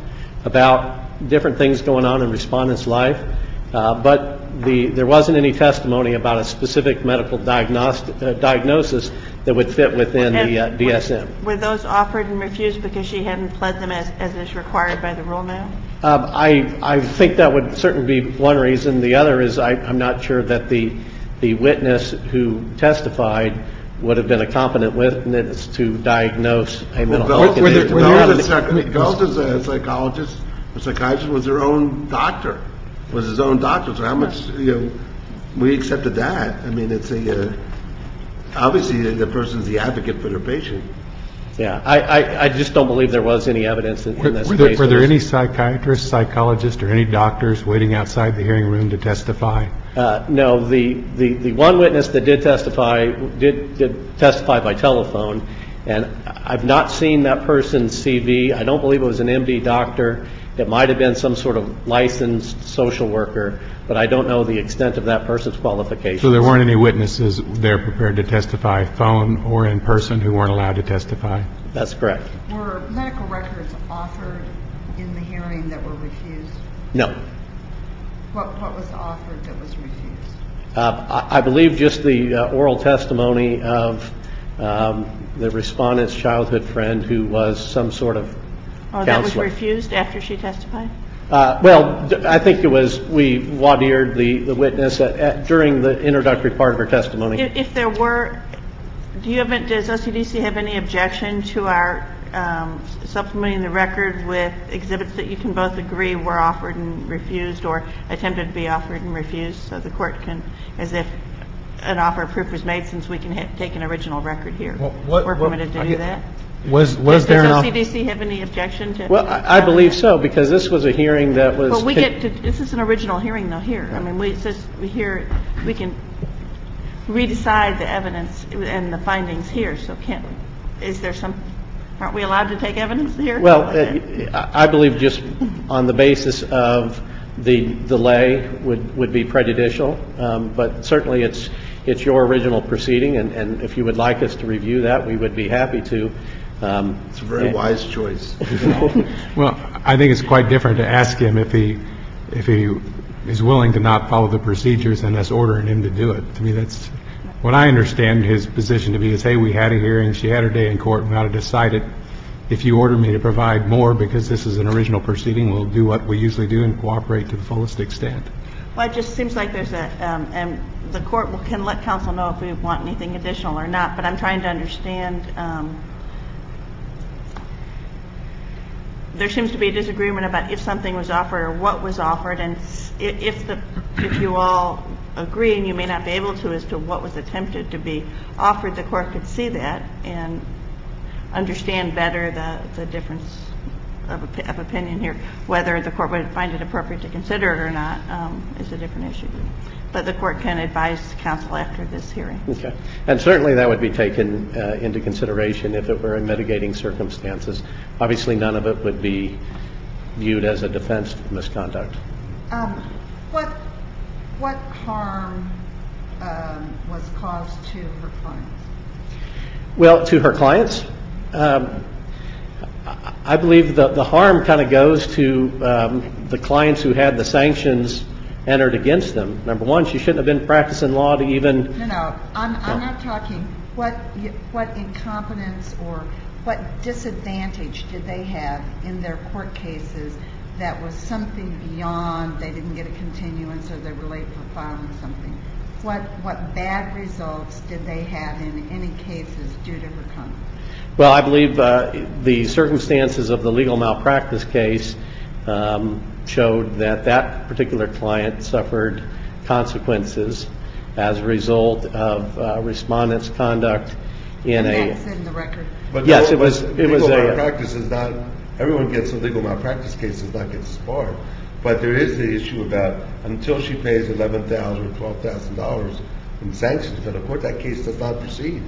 about different things going on in respondent's life. Uh, but the, there wasn't any testimony about a specific medical diagnostic, uh, diagnosis that would fit within the uh, D S M. Were those offered and refused because she hadn't pled them as, as is required by the rule now? Um, I, I think that would certainly be one reason. The other is I, I'm not sure that the, the witness who testified would have been a competent witness to diagnose a mental Well, health Bell- were there- condition. were Not there an- a psych- Bell's is a psychologist, a psychiatrist, was her own doctor, was his own doctor. So how much, you know, we accepted that. I mean, it's a, uh, obviously the person's the advocate for their patient. Yeah, I, I, I just don't believe there was any evidence in, Were, in this were there, case. were there It was- any psychiatrists, psychologists, or any doctors waiting outside the hearing room to testify? Uh, no, the, the, the one witness that did testify did, did testify by telephone, and I've not seen that person's C V. I don't believe it was an M D doctor. It might have been some sort of licensed social worker, but I don't know the extent of that person's qualifications. So there weren't any witnesses there prepared to testify, phone or in person, who weren't allowed to testify? That's correct. Were medical records offered in the hearing that were refused? No. What, what was offered that was refused? Uh, I, I believe just the uh, oral testimony of um, the respondent's childhood friend, who was some sort of Oh, that was counselor. refused after she testified? Uh, well, d- I think it was, we voir dired the, the witness at, at, during the introductory part of her testimony. If, if there were, do you have, does O C D C have any objection to our um, supplementing the record with exhibits that you can both agree were offered and refused or attempted to be offered and refused, so the court can, as if an offer of proof was made, since we can ha- take an original record here. Well, what- We're what- permitted to I do get- that? Was, was Does there an O off- C D C have any objection to? Well, I, I believe so, because this was a hearing that was. Well, we con- get to, this is an original hearing though here. I mean, we, it's just, we hear, we can redecide the evidence and the findings here, so can't, is there some, aren't we allowed to take evidence here? Well, Like that? uh, I I believe just on the basis of the delay would, would be prejudicial, um, but certainly it's, it's your original proceeding, and, and if you would like us to review that, we would be happy to. Um, It's a very wise choice. Well, I think it's quite different to ask him if he, if he is willing to not follow the procedures and us ordering him to do it. To me, that's, what I understand his position to be is, hey, we had a hearing, she had her day in court, we ought to decide it. If you order me to provide more because this is an original proceeding, we'll do what we usually do and cooperate to the fullest extent. Well, it just seems like there's a, um, and the court will, can let counsel know if we want anything additional or not, but I'm trying to understand, um, there seems to be a disagreement about if something was offered or what was offered, and if, if the, if you all agree, and you may not be able to, as to what was attempted to be offered, the court could see that and understand better the, the difference of, op- of opinion here. Whether the court would find it appropriate to consider it or not um, is a different issue. But the court can advise counsel after this hearing. Okay. And certainly that would be taken uh, into consideration if it were in mitigating circumstances. Obviously, none of it would be viewed as a defense of misconduct. Um, what, what harm um, was caused to her clients? Well, to her clients, um, I believe the, the harm kind of goes to um, the clients who had the sanctions entered against them. Number one, she shouldn't have been practicing law to even... No, no, I'm, I'm not talking, what, what incompetence or what disadvantage did they have in their court cases that was something beyond, they didn't get a continuance or they were late for filing something? What, what bad results did they have in any cases due to her conduct? Well, I believe uh, the circumstances of the legal malpractice case um, showed that that particular client suffered consequences as a result of uh, respondents' conduct in and a... that's in the record. But Yes, no, it was- but it was legal a- malpractice is not, everyone gets a legal malpractice case, does not get disbarred. But there is the issue about until she pays eleven thousand dollars or twelve thousand dollars in sanctions to federal court, that case does not proceed.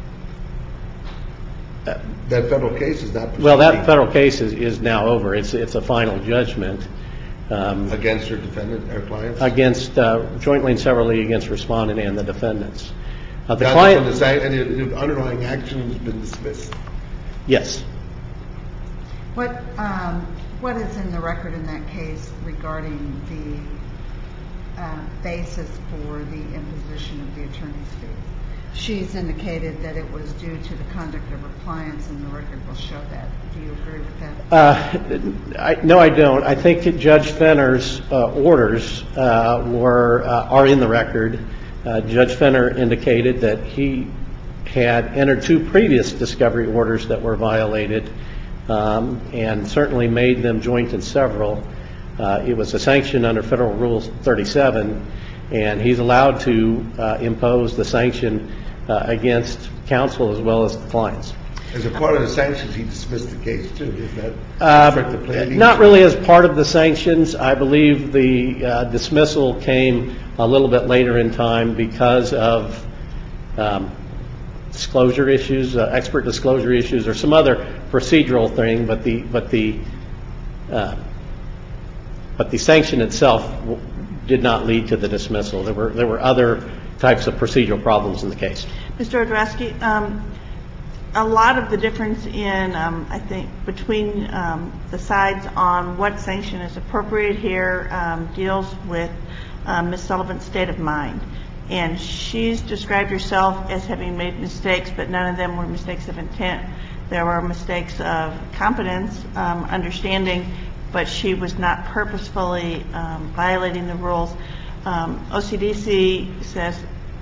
That federal case is not proceeding. Well, that federal case is, is now over. It's, it's a final judgment. Um, Against her defendant, her clients? against, uh, jointly and severally against respondent and the defendants. Uh, the That's client... when the san- and the, the underlying action has been dismissed. Yes. What, um, what is in the record in that case regarding the uh, basis for the imposition of the attorney's fees? She's indicated that it was due to the conduct of her clients, and the record will show that. Do you agree with that? Uh, I, no, I don't. I think Judge Fenner's uh, orders uh, were uh, are in the record. Uh, Judge Fenner indicated that he had entered two previous discovery orders that were violated, um, and certainly made them joint and several. Uh, it was a sanction under Federal Rule thirty-seven, and he's allowed to uh, impose the sanction uh, against counsel as well as the clients. As a part of the sanctions, he dismissed the case too, is that Uh, correct, the pleadings? not really as part of the sanctions. I believe the uh, dismissal came a little bit later in time because of um, disclosure issues, uh, expert disclosure issues, or some other procedural thing. But the but the uh, but the sanction itself w- did not lead to the dismissal. There were there were other types of procedural problems in the case. Mister Odrasky, um, a lot of the difference in, um, I think, between um, the sides on what sanction is appropriate here um, deals with um, Miz Sullivan's state of mind. And she's described herself as having made mistakes, but none of them were mistakes of intent. There were mistakes of competence, um, understanding but she was not purposefully um, violating the rules. Um, O C D C says,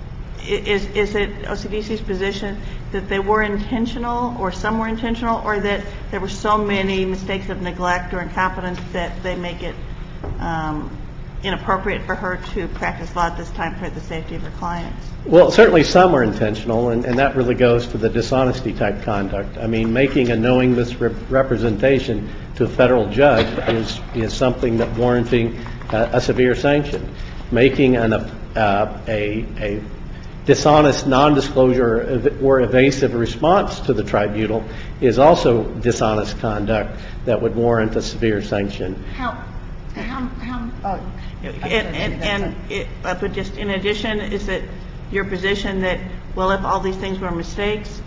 is, is it O C D C's position that they were intentional, or some were intentional, or that there were so many mistakes of neglect or incompetence that they make it um, inappropriate for her to practice law at this time for the safety of her clients? Well, certainly some are intentional, and, and that really goes to the dishonesty type conduct. I mean, making a knowing misrepresentation to a federal judge is is something that warranting uh, a severe sanction. Making an, uh, a, a dishonest non-disclosure or evasive response to the tribunal is also dishonest conduct that would warrant a severe sanction. How, how, how, oh. And, and, and it, but just in addition, is it your position that, well, if all these things were mistakes,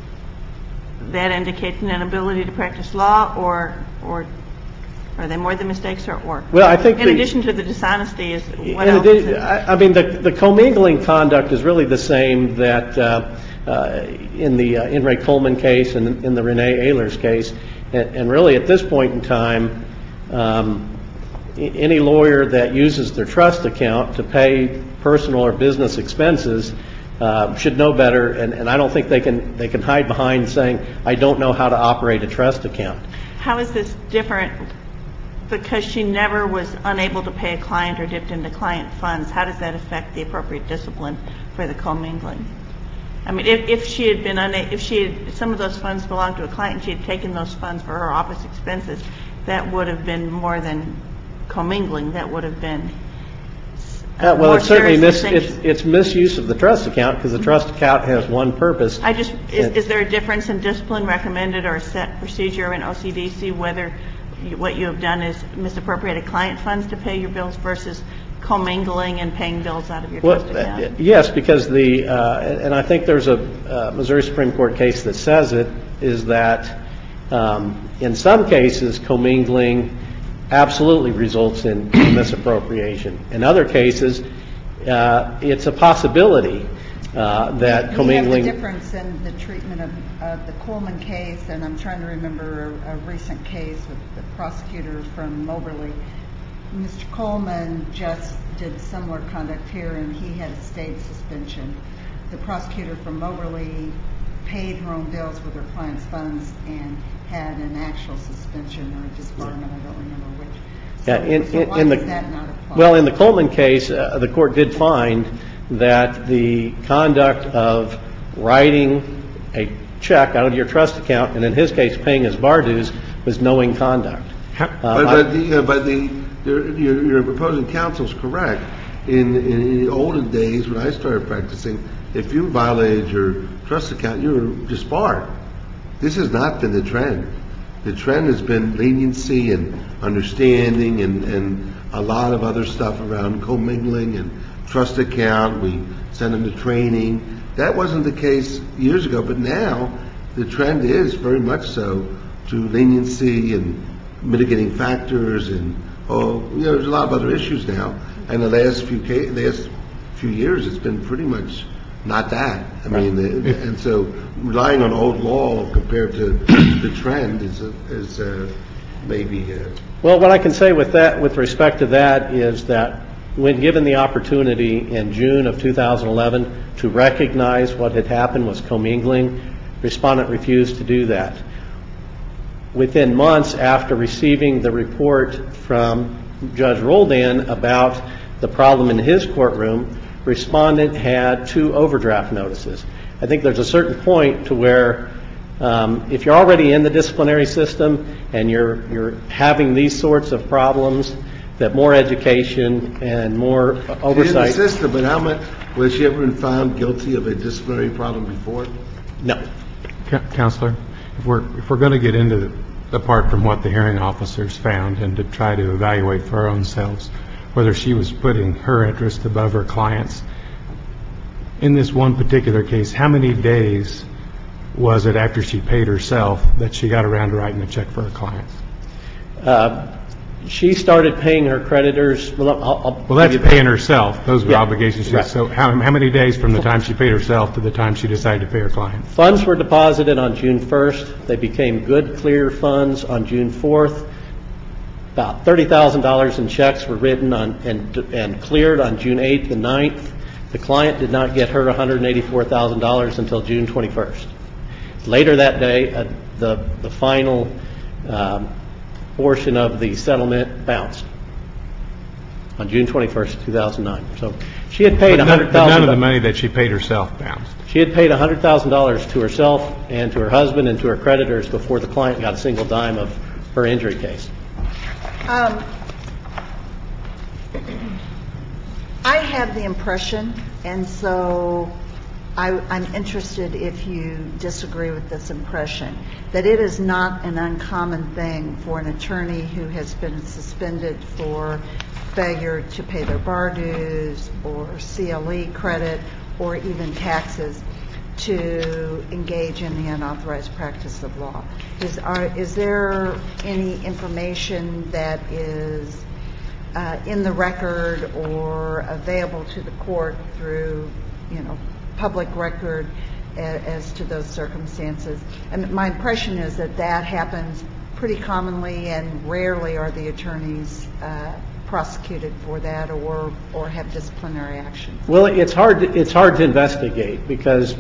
that indicates an inability to practice law, or, or are they more than mistakes, or, or? Well, I think in the, addition to the dishonesty, is what in else? Addition, is it? I, I mean, the, the commingling conduct is really the same that uh, uh, in the uh, in Ray Coleman case and in the Renee Ehlers case, and, and really at this point in time, um, any lawyer that uses their trust account to pay personal or business expenses uh, should know better, and, and I don't think they can they can hide behind saying, I don't know how to operate a trust account. How is this different? Because she never was unable to pay a client or dipped into client funds, how does that affect the appropriate discipline for the commingling? I mean, if, if she had been una- if she had, if some of those funds belonged to a client and she had taken those funds for her office expenses, that would have been more than commingling. That would have been Uh, well, more it's certainly mis- serious it's, it's misuse of the trust account, because the trust account has one purpose. I just is, is there a difference in discipline recommended or set procedure in O C D C whether you, what you have done is misappropriated client funds to pay your bills versus commingling and paying bills out of your Well, trust account? uh, yes, because the uh, and I think there's a uh, Missouri Supreme Court case that says it, is that um, in some cases commingling absolutely results in misappropriation. In other cases, uh, it's a possibility uh, that commingling. We have the difference in the treatment of uh, the Coleman case, and I'm trying to remember a, a recent case with the prosecutor from Moberly. Mister Coleman just did similar conduct here, and he had a state suspension. The prosecutor from Moberly paid her own bills with her client's funds and had an actual suspension or a disbarment. I don't remember which. So, Yeah, in, so in, why in the, does that not apply? Well, in the Coleman case, uh, the court did find that the conduct of writing a check out of your trust account, and in his case paying his bar dues, was knowing conduct. Uh, But, but the, uh, but the, your, your, your opposing counsel is correct. In, in the olden days, when I started practicing, if you violated your trust account, you were disbarred. This has not been the trend. The trend has been leniency and understanding and, and a lot of other stuff around commingling and trust account. We send them to training. That wasn't the case years ago, but now the trend is very much so to leniency and mitigating factors, and oh, you know, there's a lot of other issues now. And the last few ca- last few years, it's been pretty much not that. I mean, the, and so relying on old law compared to the trend is is uh, maybe. Uh, well, what I can say with that, with respect to that, is that when given the opportunity in June of two thousand eleven to recognize what had happened was commingling, respondent refused to do that. Within months after receiving the report from Judge Roldan about the problem in his courtroom, respondent had two overdraft notices. I think there's a certain point to where um, if you're already in the disciplinary system and you're you're having these sorts of problems, that more education and more oversight. in the system, but how much was she ever been found guilty of a disciplinary problem before? No. Counselor, if we're if we're going to get into the, apart from what the hearing officers found and to try to evaluate for our own selves whether she was putting her interest above her clients, in this one particular case, how many days was it after she paid herself that she got around to writing a check for her clients? Uh, she started paying her creditors. Well, I'll, I'll well that's paying herself. Those were yeah, obligations. right. So how, how many days from the time she paid herself to the time she decided to pay her clients? Funds were deposited on June first. They became good, clear funds on June fourth. about thirty thousand dollars in checks were written on and, and cleared on June eighth and ninth. The client did not get her one hundred eighty-four thousand dollars until June twenty-first. Later that day, uh, the, the final um, portion of the settlement bounced on June twenty-first, two thousand nine. So she had paid But one none, hundred but thousand dollars. none of the money that she paid herself bounced. She had paid one hundred thousand dollars to herself and to her husband and to her creditors before the client got a single dime of her injury case. Um, I have the impression, and so I, I'm interested if you disagree with this impression, that it is not an uncommon thing for an attorney who has been suspended for failure to pay their bar dues or C L E credit or even taxes to engage in the unauthorized practice of law. Is, are, is there any information that is uh, in the record or available to the court through, you know, public record as, as to those circumstances? And my impression is that that happens pretty commonly, and rarely are the attorneys uh, prosecuted for that or or have disciplinary action. Well, it's hard to, it's hard to investigate because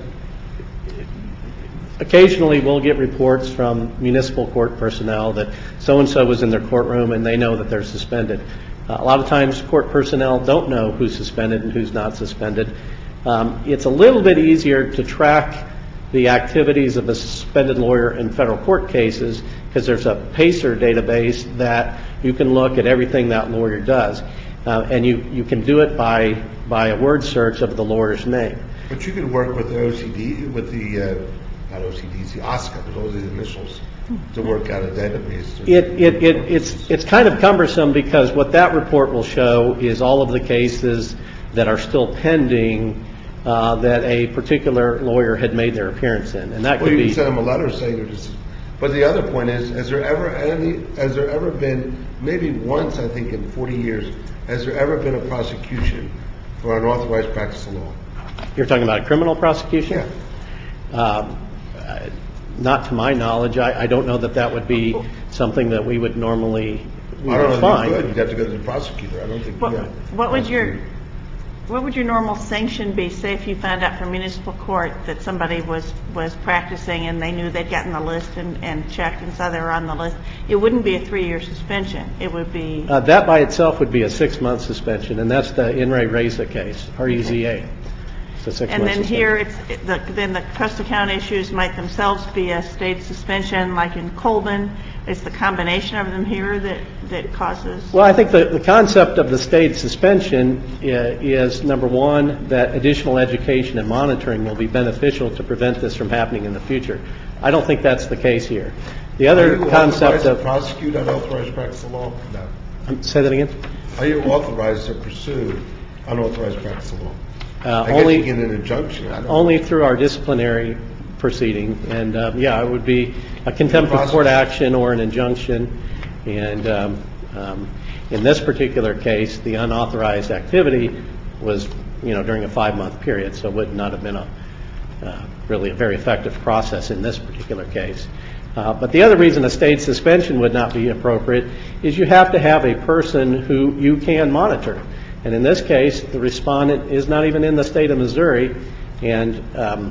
occasionally we'll get reports from municipal court personnel that so-and-so was in their courtroom and they know that they're suspended. Uh, a lot of times court personnel don't know who's suspended and who's not suspended. Um, it's a little bit easier to track the activities of a suspended lawyer in federal court cases because there's a PACER database that you can look at everything that lawyer does. Uh, and you, you can do it by by a word search of the lawyer's name. But you could work with the O C D, with the, uh, not O C D, it's the OSCA, with all these initials, to work out a database. It, it, it, it's, it's kind of cumbersome because what that report will show is all of the cases that are still pending uh, that a particular lawyer had made their appearance in. And that Well, could you be... can send them a letter saying they're just... But the other point is, has there ever any, has there ever been, maybe once, I think, in forty years, has there ever been a prosecution for unauthorized practice of law? You're talking about a criminal prosecution? Yeah. Um, uh, not to my knowledge. I, I don't know that that would be something that we would normally we I don't would know find. if you could. You'd have to go to the prosecutor. I don't think What, you what would your what would your normal sanction be? Say if you found out from municipal court that somebody was, was practicing and they knew they'd gotten the list and, and checked and saw they were on the list, it wouldn't be a three-year suspension. It would be... Uh, that by itself would be a six-month suspension, and that's the In re Reza case, R E Z A. It's a six-month And then suspension. here, it's it, the, then the trust account issues might themselves be a state suspension, like in Colvin. It's the combination of them here that, that causes... Well, I think the, the concept of the state suspension is, is, number one, that additional education and monitoring will be beneficial to prevent this from happening in the future. I don't think that's the case here. The other Are you concept authorized of... to prosecute unauthorized practice of law? No. Um, say that again? Are you authorized to pursue unauthorized practice of law? Uh, I only, guess you get an injunction. I don't only know. through our disciplinary proceeding. And, uh, yeah, it would be a contempt of court action or an injunction. And um, um, in this particular case, the unauthorized activity was, you know, during a five-month period, so it would not have been a uh, really a very effective process in this particular case. Uh, but the other reason a state suspension would not be appropriate is you have to have a person who you can monitor. And in this case, the respondent is not even in the state of Missouri, and um,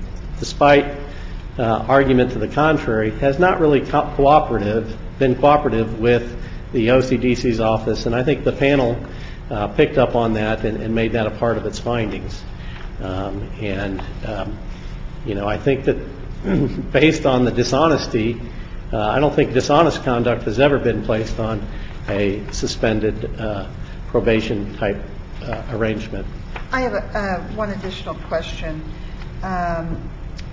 despite uh, argument to the contrary, has not really co- cooperative, been cooperative with the O C D C's office. And I think the panel uh, picked up on that and, and made that a part of its findings. Um, and, um, you know, I think that based on the dishonesty, uh, I don't think dishonest conduct has ever been placed on a suspended uh, probation-type uh, arrangement. I have a, uh, one additional question. Um,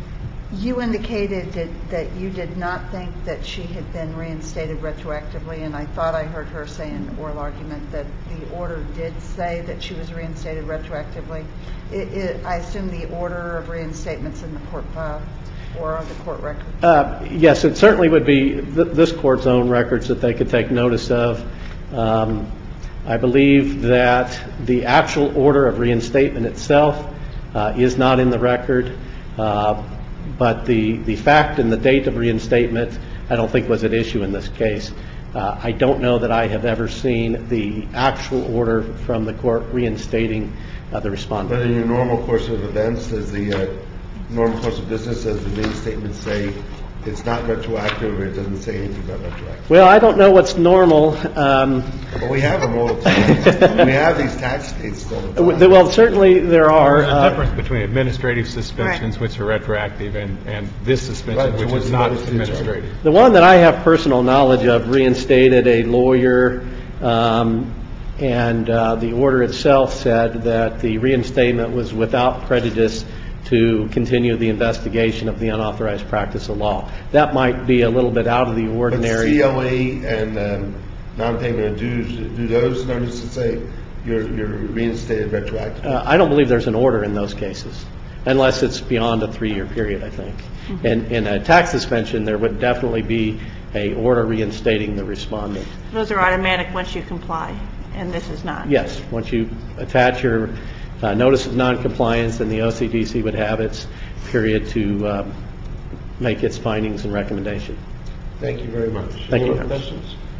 you indicated that, that you did not think that she had been reinstated retroactively, and I thought I heard her say in oral argument that the order did say that she was reinstated retroactively. It, it, I assume the order of reinstatement's in the court file or on the court record? Uh, yes, it certainly would be th- this court's own records that they could take notice of. Um, I believe that the actual order of reinstatement itself uh, is not in the record, uh, but the, the fact and the date of reinstatement I don't think was at issue in this case. Uh, I don't know that I have ever seen the actual order from the court reinstating uh, the respondent. But in your normal course of events, does the uh, normal course of business, does the reinstatement say it's not retroactive, or it doesn't say anything about retroactive? Well, I don't know what's normal. Um, But we have them all the time. We have these tax states all the time. well, certainly there are. There's a uh, difference between administrative suspensions, which are retroactive, and, and this suspension, Right, so which what's is the not notice to the attorney? administrative. The one that I have personal knowledge of reinstated a lawyer, um, and uh, the order itself said that the reinstatement was without prejudice to continue the investigation of the unauthorized practice of law. That might be a little bit out of the But ordinary. C L E and um, non-payment of dues, do those notices say you're, you're reinstated retroactively? Uh, I don't believe there's an order in those cases, unless it's beyond a three-year period, I think. And in a tax suspension, there would definitely be a order reinstating the respondent. Those are automatic once you comply, and this is not. Yes, once you attach your uh, notice of noncompliance, then the O C D C would have its period to um, make its findings and recommendation. Thank you very much. Thank Any you. other questions?